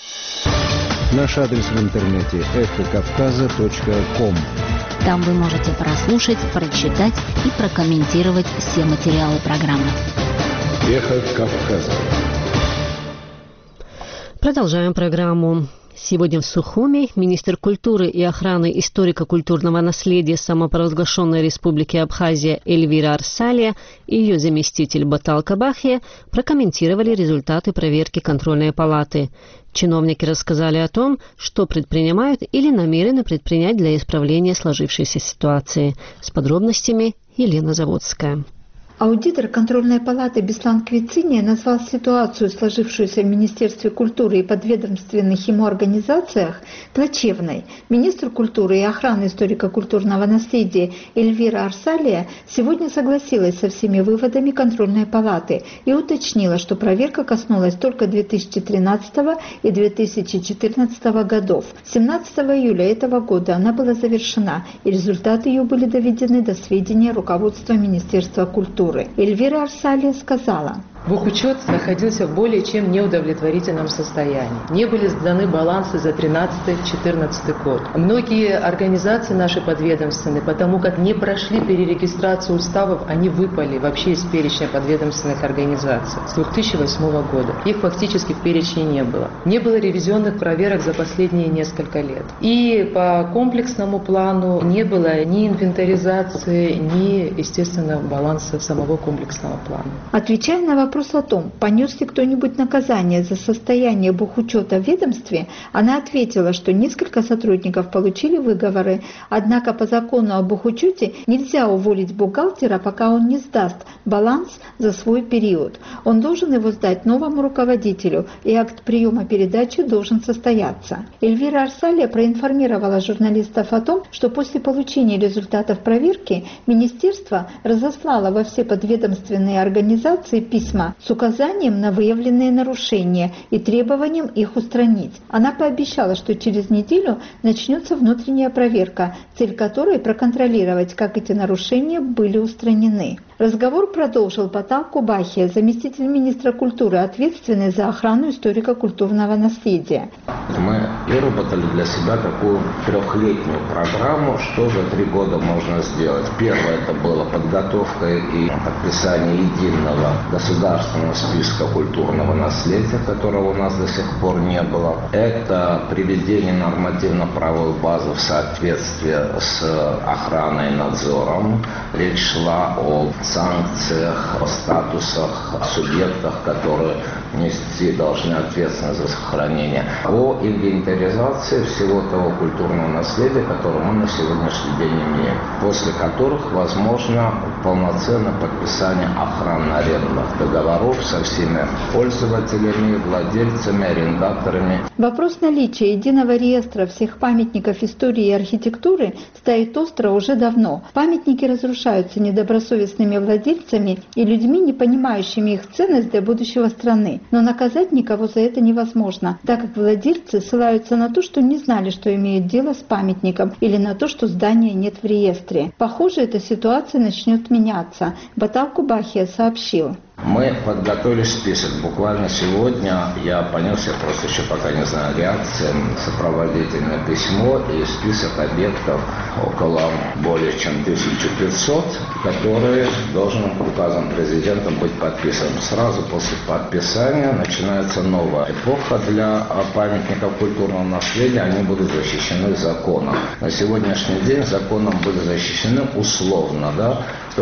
Speaker 11: Наш адрес в интернете эхо кавказа точка ком.
Speaker 15: Там вы можете прослушать, прочитать и прокомментировать все материалы программы.
Speaker 11: Эхо Кавказа.
Speaker 1: Продолжаем программу. Сегодня в Сухуми министр культуры и охраны историко-культурного наследия самопровозглашенной Республики Абхазия Эльвира Арсалия и ее заместитель Батал Кабахия прокомментировали результаты проверки контрольной палаты. Чиновники рассказали о том, что предпринимают или намерены предпринять для исправления сложившейся ситуации. С подробностями Елена Заводская.
Speaker 19: Аудитор контрольной палаты Беслан Квициния назвал ситуацию, сложившуюся в Министерстве культуры и подведомственных ему организациях, плачевной. Министр культуры и охраны историко-культурного наследия Эльвира Арсалия сегодня согласилась со всеми выводами контрольной палаты и уточнила, что проверка коснулась только две тысячи тринадцатого и две тысячи четырнадцатого годов. семнадцатого июля этого года она была завершена, и результаты ее были доведены до сведения руководства Министерства культуры. Эльвира Арсалия сказала:
Speaker 20: Бухучет находился в более чем неудовлетворительном состоянии. Не были сданы балансы за тринадцатый-четырнадцатый год. Многие организации наши подведомственные, потому как не прошли перерегистрацию уставов, они выпали вообще из перечня подведомственных организаций с две тысячи восьмого года. Их фактически в перечне не было. Не было ревизионных проверок за последние несколько лет. И по комплексному плану не было ни инвентаризации, ни, естественно, баланса самого комплексного плана.
Speaker 19: Отвечая на вопрос Вопрос о том, понес ли кто-нибудь наказание за состояние бухучета в ведомстве, она ответила, что несколько сотрудников получили выговоры, однако по закону о бухучете нельзя уволить бухгалтера, пока он не сдаст баланс за свой период. Он должен его сдать новому руководителю, и акт приема передачи должен состояться. Эльвира Арсалия проинформировала журналистов о том, что после получения результатов проверки министерство разослало во все подведомственные организации письма с указанием на выявленные нарушения и требованием их устранить. Она пообещала, что через неделю начнется внутренняя проверка, цель которой проконтролировать, как эти нарушения были устранены. Разговор продолжил Батал Кубахия, заместитель министра культуры, ответственный за охрану историко-культурного наследия.
Speaker 21: Мы выработали для себя такую трехлетнюю программу, что за три года можно сделать. Первое – это была подготовка и подписание единого государственного списка культурного наследия, которого у нас до сих пор не было. Это приведение нормативно-правовой базы в соответствие с охраной и надзором. Речь шла о санкциях, о статусах, о субъектах, которые нести должны ответственность за сохранение, о инвентаризации всего того культурного наследия, которое мы на сегодняшний день имеем, после которых возможно полноценное подписание охранно-арендных договоров со всеми пользователями, владельцами, арендаторами.
Speaker 19: Вопрос наличия единого реестра всех памятников истории и архитектуры стоит остро уже давно. Памятники разрушаются недобросовестными владельцами и людьми, не понимающими их ценность для будущего страны. Но наказать никого за это невозможно, так как владельцы ссылаются на то, что не знали, что имеют дело с памятником, или на то, что здания нет в реестре. Похоже, эта ситуация начнет меняться. Батал Кубахия сообщил.
Speaker 21: Мы подготовили список. Буквально сегодня я понес, я просто еще пока не знаю реакции, сопроводительное письмо и список объектов около более чем тысяча пятьсот, которые должен указом президента быть подписан. Сразу после подписания начинается новая эпоха для памятников культурного наследия. Они будут защищены законом. На сегодняшний день законом были защищены условно, да,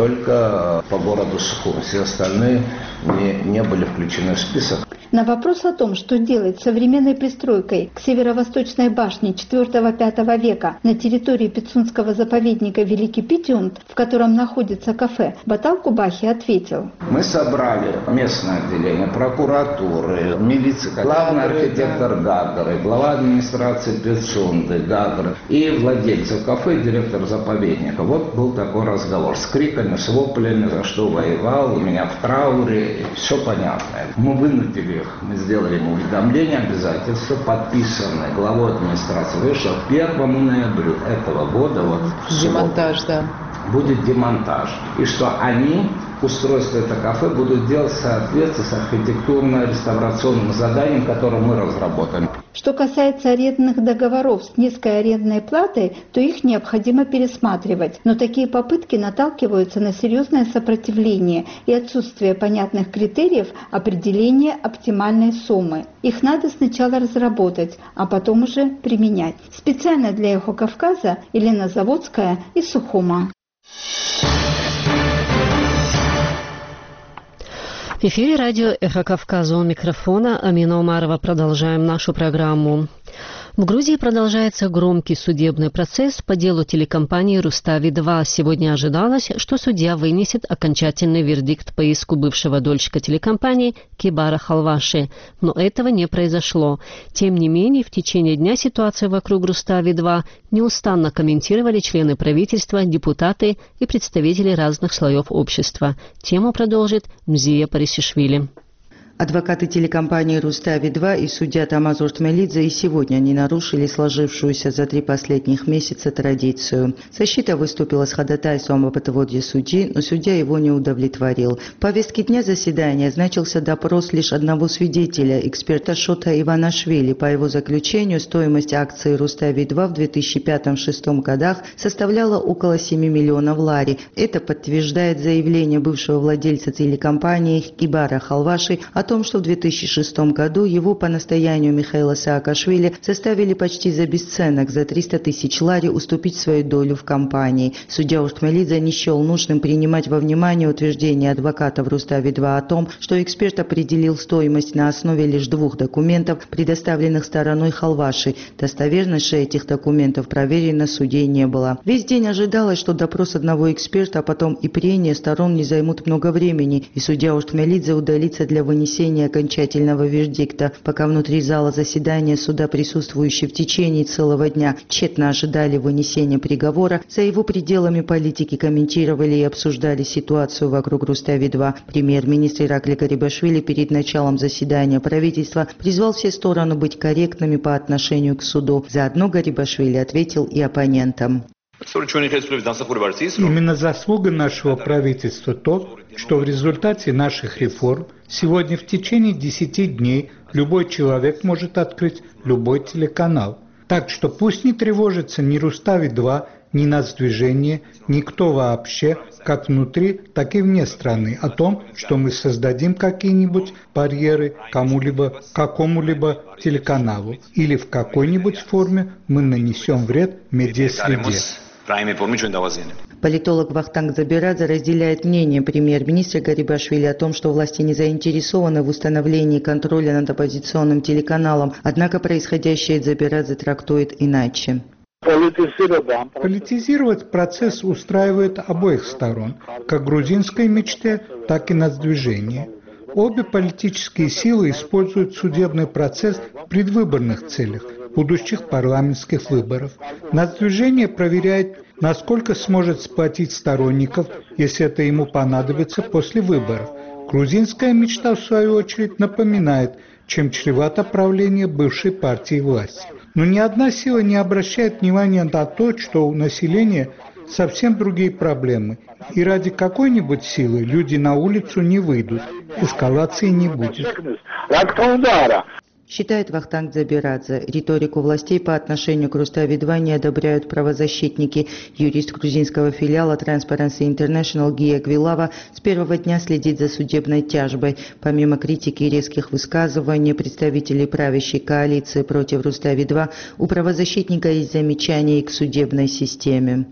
Speaker 21: только по городу Сухум. Все остальные не, не были включены в список.
Speaker 19: На вопрос о том, что делать с современной пристройкой к северо-восточной башне четвёртого-пятого века на территории Пицунского заповедника Великий Питиунт, в котором находится кафе, Батал Кубахи ответил.
Speaker 21: Мы собрали местное отделение прокуратуры, милиции, главный архитектор Гагары, глава администрации Пицунды, Гагары и владельцев кафе и директор заповедника. Вот был такой разговор с криками, с воплями, за что воевал, у меня в трауре, все понятно. Мы вынудили мы сделали ему уведомление, обязательства, подписанное главой администрации, вышло к первому ноября этого года. Вот,
Speaker 20: демонтаж, да.
Speaker 21: Будет демонтаж. И что они, устройство этого кафе, будут делать в соответствии с архитектурно-реставрационным заданием, которое мы разработаем.
Speaker 19: Что касается арендных договоров с низкой арендной платой, то их необходимо пересматривать. Но такие попытки наталкиваются на серьезное сопротивление и отсутствие понятных критериев определения оптимальной суммы. Их надо сначала разработать, а потом уже применять. Специально для Эхо Кавказа Елена Заводская из Сухума.
Speaker 1: В эфире радио «Эхо Кавказа», у микрофона Амина Умарова. Продолжаем нашу программу. В Грузии продолжается громкий судебный процесс по делу телекомпании «Рустави-два». Сегодня ожидалось, что судья вынесет окончательный вердикт по иску бывшего дольщика телекомпании Кибара Халваши. Но этого не произошло. Тем не менее, в течение дня ситуацию вокруг «Рустави-два» неустанно комментировали члены правительства, депутаты и представители разных слоев общества. Тему продолжит Мзия Парисишвили.
Speaker 4: Адвокаты телекомпании «Рустави-два» и судья Тамаз Ортмелидзе и сегодня не нарушили сложившуюся за три последних месяца традицию. Защита выступила с ходатайством об отводе судьи, но судья его не удовлетворил. В повестке дня заседания значился допрос лишь одного свидетеля, эксперта Шота Иванашвили. По его заключению, стоимость акций «Рустави-два» в две тысячи пятом — две тысячи шестом годах составляла около семи миллионов лари. Это подтверждает заявление бывшего владельца телекомпании Кибара Халваши о том, что в две тысячи шестом году его по настоянию Михаила Саакашвили заставили почти за бесценок, за триста тысяч лари, уступить свою долю в компании. Судья Ортмелидзе не счел нужным принимать во внимание утверждение адвокатов «Рустави-два» о том, что эксперт определил стоимость на основе лишь двух документов, предоставленных стороной Халваши. Достоверность же этих документов проверена судьей не было. Весь день ожидалось, что допрос одного эксперта, а потом и прения сторон не займут много времени, и судья Ортмелидзе удалится для вынесения окончательного вердикта. Пока внутри зала заседания суда присутствующие в течение целого дня тщетно ожидали вынесения приговора, за его пределами политики комментировали и обсуждали ситуацию вокруг «Рустави-два». Премьер-министр Иракли Гарибашвили перед началом заседания правительства призвал все стороны быть корректными по отношению к суду. Заодно Гарибашвили ответил и оппонентам.
Speaker 6: Именно заслуга нашего правительства то, что в результате наших реформ сегодня в течение десяти дней любой человек может открыть любой телеканал. Так что пусть не тревожится ни «Рустави-два», ни Нацдвижение, никто вообще, как внутри, так и вне страны, о том, что мы создадим какие-нибудь барьеры кому-либо, какому-либо телеканалу, или в какой-нибудь форме мы нанесем вред медиасреде.
Speaker 4: Политолог Вахтанг Забирадзе разделяет мнение премьер-министра Гарибашвили о том, что власти не заинтересованы в установлении контроля над оппозиционным телеканалом, однако происходящее Забирадзе трактует иначе.
Speaker 6: Политизировать процесс устраивает обоих сторон, как грузинской мечте, так и Нацдвижение. Обе политические силы используют судебный процесс в предвыборных целях будущих парламентских выборов. Нацдвижение проверяет, насколько сможет сплотить сторонников, если это ему понадобится после выборов. Грузинская мечта, в свою очередь, напоминает, чем чревато правление бывшей партии власти. Но ни одна сила не обращает внимания на то, что у населения совсем другие проблемы. И ради какой-нибудь силы люди на улицу не выйдут. Эскалации не будет.
Speaker 4: Считает Вахтанг Забирадзе. Риторику властей по отношению к «Рустави-два» не одобряют правозащитники. Юрист грузинского филиала Transparency International Гия Гвилава с первого дня следит за судебной тяжбой. Помимо критики и резких высказываний представителей правящей коалиции против «Рустави-два», у правозащитника есть замечания и к судебной системе.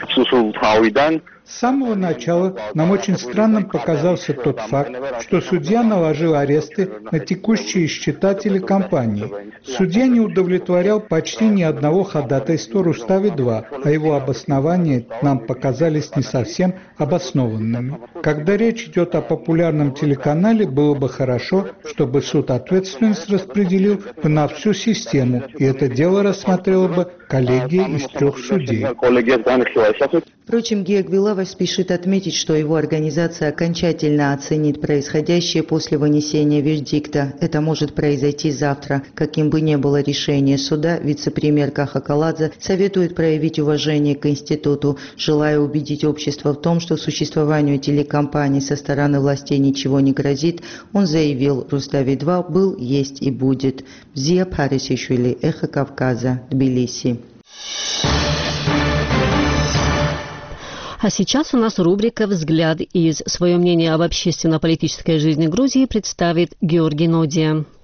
Speaker 6: С самого начала нам очень странным показался тот факт, что судья наложил аресты на текущие счета телекомпании. Судья не удовлетворял почти ни одного ходатайства «Рустави-два», а его обоснования нам показались не совсем обоснованными. Когда речь идет о популярном телеканале, было бы хорошо, чтобы суд ответственность распределил бы на всю систему, и это дело рассмотрела бы коллегия из трех судей.
Speaker 4: Впрочем, Гия Гвилава спешит отметить, что его организация окончательно оценит происходящее после вынесения вердикта. Это может произойти завтра. Каким бы ни было решение суда, вице-премьер Каха Каладзе советует проявить уважение к институту, желая убедить общество в том, что существованию телекомпаний со стороны властей ничего не грозит. Он заявил, «Рустави-два» был, есть и будет. Мзия Парисишвили, Эхо Кавказа, Тбилиси.
Speaker 1: А сейчас у нас рубрика «Взгляд из». Свое мнение об общественно-политической жизни Грузии представит Георгий Нодия.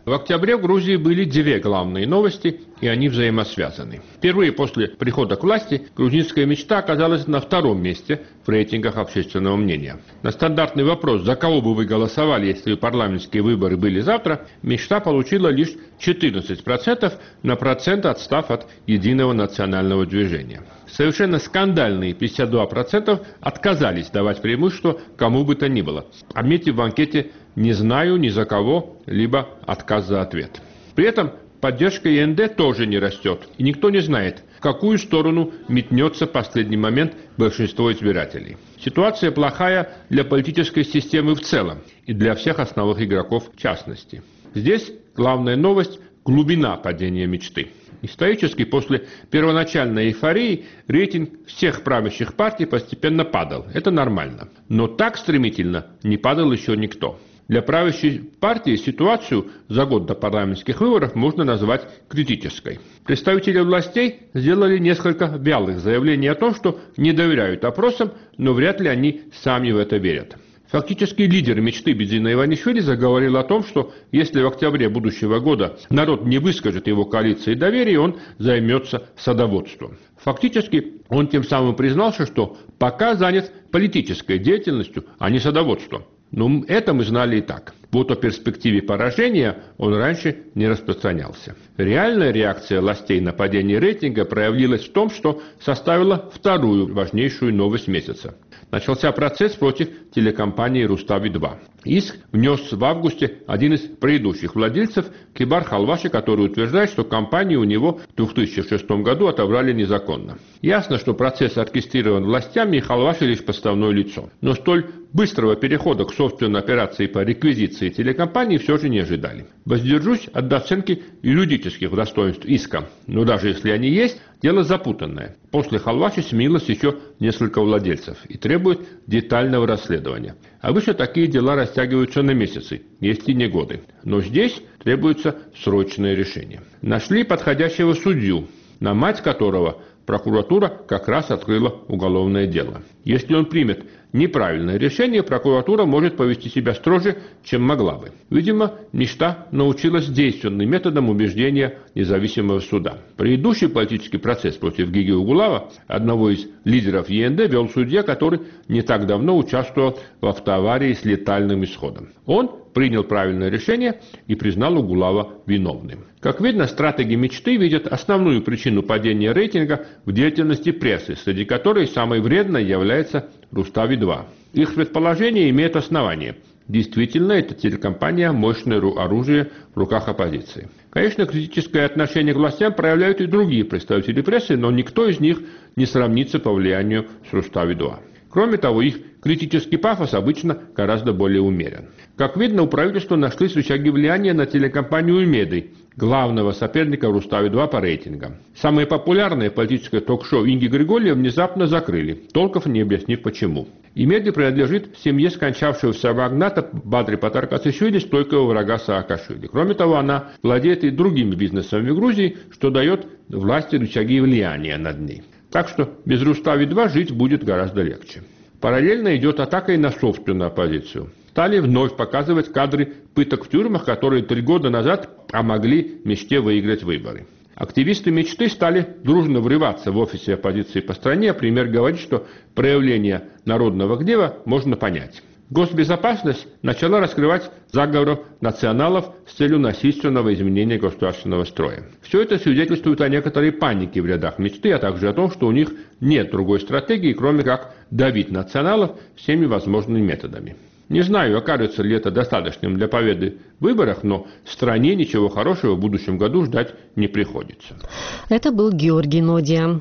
Speaker 3: В октябре в Грузии были две главные новости, и они взаимосвязаны. Впервые после прихода к власти грузинская мечта оказалась на втором месте в рейтингах общественного мнения. На стандартный вопрос, за кого бы вы голосовали, если парламентские выборы были завтра, мечта получила лишь четырнадцать процентов, на процент отстав от Единого национального движения. Совершенно скандальные пятьдесят два процента отказались давать преимущество кому бы то ни было, отметив в анкете «не знаю ни за кого», либо отказ за ответ. При этом поддержка ЕНД тоже не растет, и никто не знает, в какую сторону метнется в последний момент большинство избирателей. Ситуация плохая для политической системы в целом и для всех основных игроков в частности. Здесь главная новость – глубина падения мечты. Исторически, после первоначальной эйфории, рейтинг всех правящих партий постепенно падал. Это нормально. Но так стремительно не падал еще никто. Для правящей партии ситуацию за год до парламентских выборов можно назвать критической. Представители властей сделали несколько вялых заявлений о том, что не доверяют опросам, но вряд ли они сами в это верят. Фактически лидер мечты Бедзина Иванишвили заговорил о том, что если в октябре будущего года народ не выскажет его коалиции доверия, он займется садоводством. Фактически он тем самым признался, что пока занят политической деятельностью, а не садоводством. Но это мы знали и так. Вот о перспективе поражения он раньше не распространялся. Реальная реакция властей на падение рейтинга проявилась в том, что составила вторую важнейшую новость месяца. Начался процесс против телекомпании Рустави два. Иск внес в августе один из предыдущих владельцев Кибар Халваши, который утверждает, что компанию у него в две тысячи шестом году отобрали незаконно. Ясно, что процесс оркестрирован властями, и Халваши лишь подставное лицо. Но столь быстрого перехода к собственной операции по реквизиции телекомпании все же не ожидали. Воздержусь от оценки юридических достоинств иска, но даже если они есть, дело запутанное. После Халваши сменилось еще несколько владельцев и требует детального расследования. Обычно такие дела растягиваются на месяцы, если не годы. Но здесь требуется срочное решение. Нашли подходящего судью, на мать которого прокуратура как раз открыла уголовное дело. Если он примет неправильное решение, прокуратура может повести себя строже, чем могла бы. Видимо, мечта научилась действенным методам убеждения независимого суда. Предыдущий политический процесс против Гиги Угулава, одного из лидеров ЕНД, вел судья, который не так давно участвовал в автоаварии с летальным исходом. Он принял правильное решение и признал Угулава виновным. Как видно, стратеги мечты видят основную причину падения рейтинга в деятельности прессы, среди которой самой вредной является Рустави два. Их предположение имеет основание. Действительно, эта телекомпания – мощное оружие в руках оппозиции. Конечно, критическое отношение к властям проявляют и другие представители прессы, но никто из них не сравнится по влиянию с Рустави два. Кроме того, их критический пафос обычно гораздо более умерен. Как видно, у правительства нашлись рычаги влияния на телекомпанию «Ульмеды», главного соперника Рустави два по рейтингам. Самое популярное политическое ток-шоу Инги Григорьевны внезапно закрыли, толком не объяснив почему. «Имеды» принадлежит семье скончавшегося магната Бадри Патаркасишвили, стойкого врага Саакашвили. Кроме того, она владеет и другими бизнесами в Грузии, что дает власти рычаги влияния над ней. Так что без Рустави два жить будет гораздо легче. Параллельно идет атака и на собственную оппозицию. Стали вновь показывать кадры пыток в тюрьмах, которые три года назад помогли мечте выиграть выборы. Активисты мечты стали дружно врываться в офисы оппозиции по стране, а премьер говорит, что проявление народного гнева можно понять. Госбезопасность начала раскрывать заговоров националов с целью насильственного изменения государственного строя. Все это свидетельствует о некоторой панике в рядах мечты, а также о том, что у них нет другой стратегии, кроме как давить националов всеми возможными методами. Не знаю, окажется ли это достаточным для победы в выборах, но в стране ничего хорошего в будущем году ждать не приходится.
Speaker 1: Это был Георгий Нодия.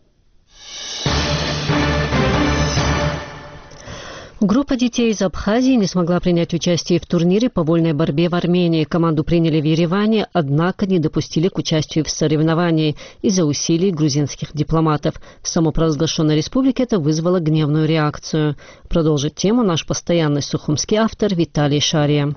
Speaker 1: Группа детей из Абхазии не смогла принять участие в турнире по вольной борьбе в Армении. Команду приняли в Ереване, однако не допустили к участию в соревновании из-за усилий грузинских дипломатов. В самопровозглашенной республике это вызвало гневную реакцию. Продолжит тему наш постоянный сухумский автор Виталий Шария.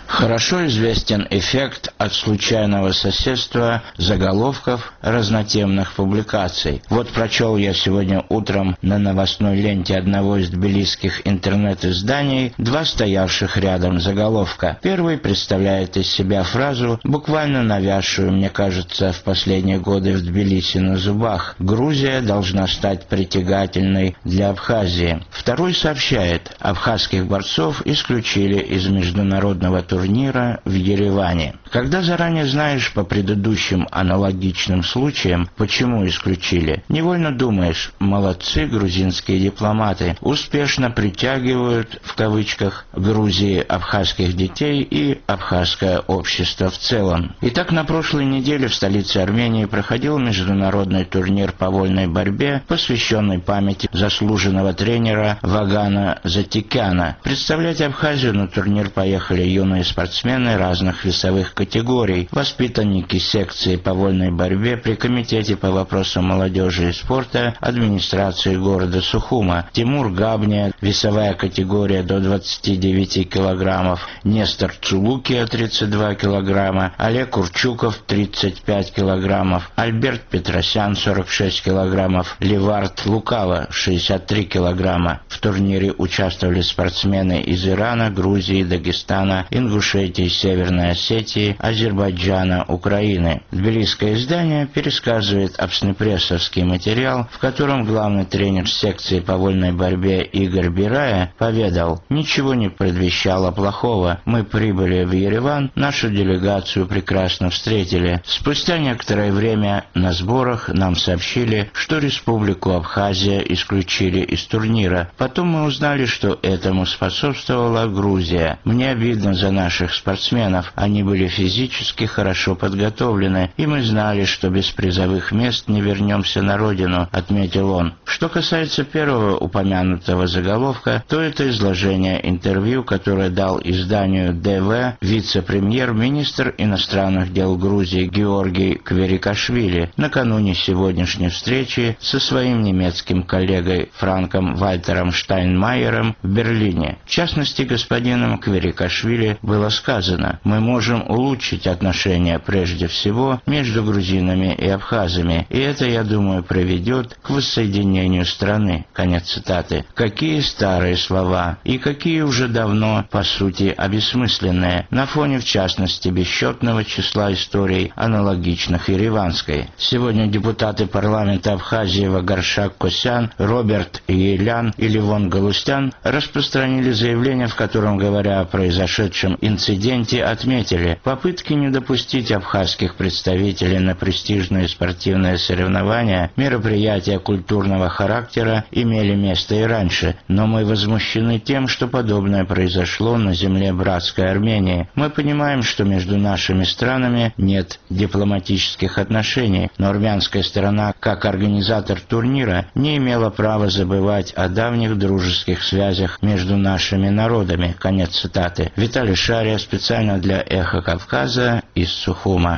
Speaker 5: Хорошо известен эффект от случайного соседства заголовков разнотемных публикаций. Вот прочел я сегодня утром на новостной ленте одного из тбилисских интернет-изданий два стоявших рядом заголовка. Первый представляет из себя фразу, буквально навязшую, мне кажется, в последние годы в Тбилиси на зубах. Грузия должна стать притягательной для Абхазии. Второй сообщает, абхазских борцов исключили из международного турнира турнира в Ереване. Когда заранее знаешь по предыдущим аналогичным случаям, почему исключили, невольно думаешь, молодцы грузинские дипломаты, успешно притягивают, в кавычках, Грузии абхазских детей и абхазское общество в целом. Итак, на прошлой неделе в столице Армении проходил международный турнир по вольной борьбе, посвященный памяти заслуженного тренера Вагана Затикяна. Представлять Абхазию на турнир поехали юные спортсмены разных весовых категорий, воспитанники секции по вольной борьбе при Комитете по вопросам молодежи и спорта администрации города Сухума, Тимур Габния, весовая категория до двадцати девяти килограммов, Нестор Цулукия, тридцать два килограмма, Олег Урчуков, тридцать пять килограммов, Альберт Петросян, сорок шесть килограммов, Левард Лукава, шестьдесят три килограмма. В турнире участвовали спортсмены из Ирана, Грузии, Дагестана, Ингушетии, Северной Осетии, Азербайджана, Украины. Тбилисское издание пересказывает обснепрессовский материал, в котором главный тренер секции по вольной борьбе Игорь Бирая поведал, ничего не предвещало плохого. Мы прибыли в Ереван, нашу делегацию прекрасно встретили. Спустя некоторое время на сборах нам сообщили, что республику Абхазия исключили из турнира. Потом мы узнали, что этому способствовала Грузия. Мне обидно за наших спортсменов. Они были физически хорошо подготовлены, и мы знали, что без призовых мест не вернемся на родину, отметил он. Что касается первого упомянутого заголовка, то это изложение интервью, которое дал изданию ДВ вице-премьер-министр иностранных дел Грузии Георгий Кверикашвили накануне сегодняшней встречи со своим немецким коллегой Франком Вальтером Штайнмайером в Берлине. В частности, господином Кверикашвили было сказано, мы можем улучшить отношения прежде всего между грузинами и абхазами, и это, я думаю, приведет к воссоединению страны. Конец цитаты. Какие старые слова, и какие уже давно, по сути, обесмысленные, на фоне, в частности, бесчетного числа историй, аналогичных ереванской. Сегодня депутаты парламента Абхазии Вагаршак Косян, Роберт Елян и Левон Галустян распространили заявление, в котором, говоря о произошедшем инциденте, отметили, попытки не допустить абхазских представителей на престижные спортивные соревнования, мероприятия культурного характера имели место и раньше, но мы возмущены тем, что подобное произошло на земле братской Армении. Мы понимаем, что между нашими странами нет дипломатических отношений, но армянская сторона, как организатор турнира, не имела права забывать о давних дружеских связях между нашими народами. Конец цитаты. Виталий Шария, специально для «Эхо Кавказа» из Сухума.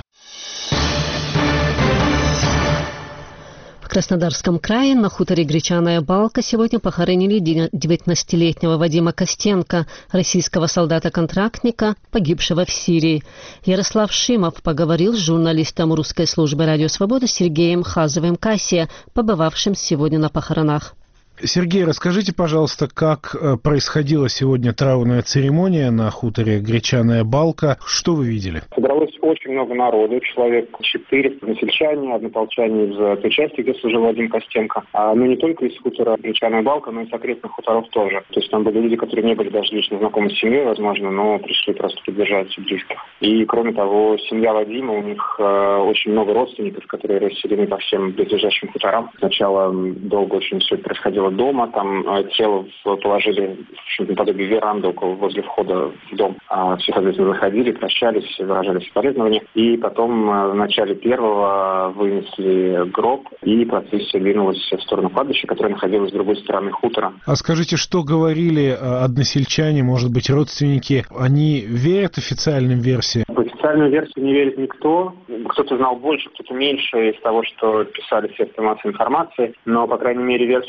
Speaker 1: В Краснодарском крае на хуторе Гречаная Балка сегодня похоронили девятнадцатилетнего Вадима Костенко, российского солдата-контрактника, погибшего в Сирии. Ярослав Шимов поговорил с журналистом русской службы «Радио Свобода» Сергеем Хазовым-Кассия, побывавшим сегодня на похоронах.
Speaker 22: Сергей, расскажите, пожалуйста, как происходила сегодня траурная церемония на хуторе Гречаная Балка? Что вы видели?
Speaker 23: Собралось очень много народу, человек четыреста, односельчане, однополчане из той части, где служил Вадим Костенко. А, ну, не только из хутора Гречаная Балка, но и с окрестных хуторов тоже. То есть там были люди, которые не были даже лично знакомы с семьей, возможно, но пришли просто поддержать близких. И, кроме того, семья Вадима, у них э, очень много родственников, которые расселены по всем близлежащим хуторам. Сначала долго очень все это происходило дома, там тело положили в наподобие веранды около, возле входа в дом. А все, соответственно, заходили, прощались, выражали соболезнования. И потом в начале первого вынесли гроб, и процессия двинулась в сторону кладбища, которое находилось с другой стороны хутора.
Speaker 22: А скажите, что говорили односельчане, может быть, родственники? Они верят официальным версиям?
Speaker 23: В официальную версию не верит никто. Кто-то знал больше, кто-то меньше из того, что писали средства массовой информации. Но, по крайней мере, версию самоубийства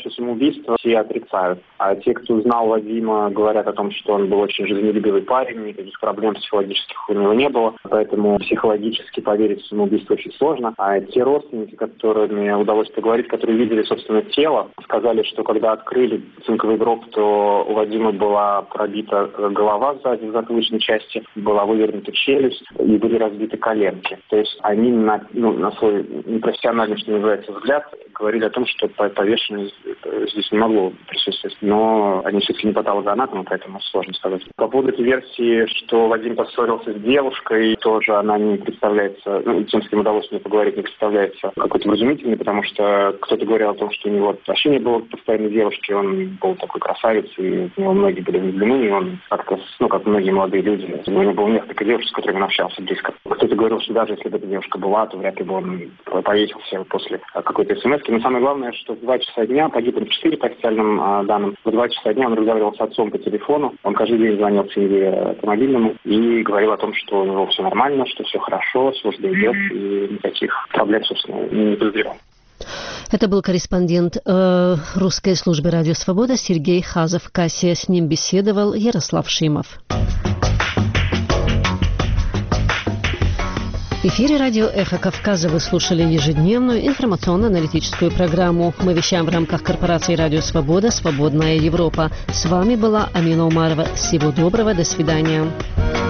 Speaker 23: убийства, все отрицают. А те, кто знал Вадима, говорят о том, что он был очень жизнелюбивый парень, никаких проблем психологических у него не было, поэтому психологически поверить в самоубийство очень сложно. А те родственники, которыми удалось поговорить, которые видели, собственно, тело, сказали, что когда открыли цинковый гроб, то у Вадима была пробита голова сзади в затылочной части, была вывернута челюсть и были разбиты коленки. То есть они на, ну, на свой непрофессиональный, что называется, взгляд говорили о том, что повешенное здесь не могло присутствовать. Но они все-таки не патологоанатомы, поэтому сложно сказать. По поводу этой версии, что Вадим поссорился с девушкой, тоже она не представляется, ну, тем, с кем удалось мне поговорить, не представляется какой-то вразумительной, потому что кто-то говорил о том, что у него вообще не было постоянной девушки, он был такой красавец, и в него многие были влюблены, и он как-то, ну, как многие молодые люди, у него было несколько девушек, с которыми он общался близко. Кто-то говорил, что даже если бы эта девушка была, то вряд ли бы он повесился после какой-то смс. Но самое главное, что в два часа дня, погиб он в четыре по официальным а, данным, в два часа дня он разговаривал с отцом по телефону, он каждый день звонил к семье по мобильному и говорил о том, что у него все нормально, что все хорошо, служба идет, и никаких проблем, собственно, не подозревал.
Speaker 1: Это был корреспондент э, русской службы «Радио Свобода» Сергей Хазов-Кассия. С ним беседовал Ярослав Шимов. В эфире радио «Эхо Кавказа» вы слушали ежедневную информационно-аналитическую программу. Мы вещаем в рамках корпорации «Радио Свобода. Свободная Европа». С вами была Амина Умарова. Всего доброго, до свидания.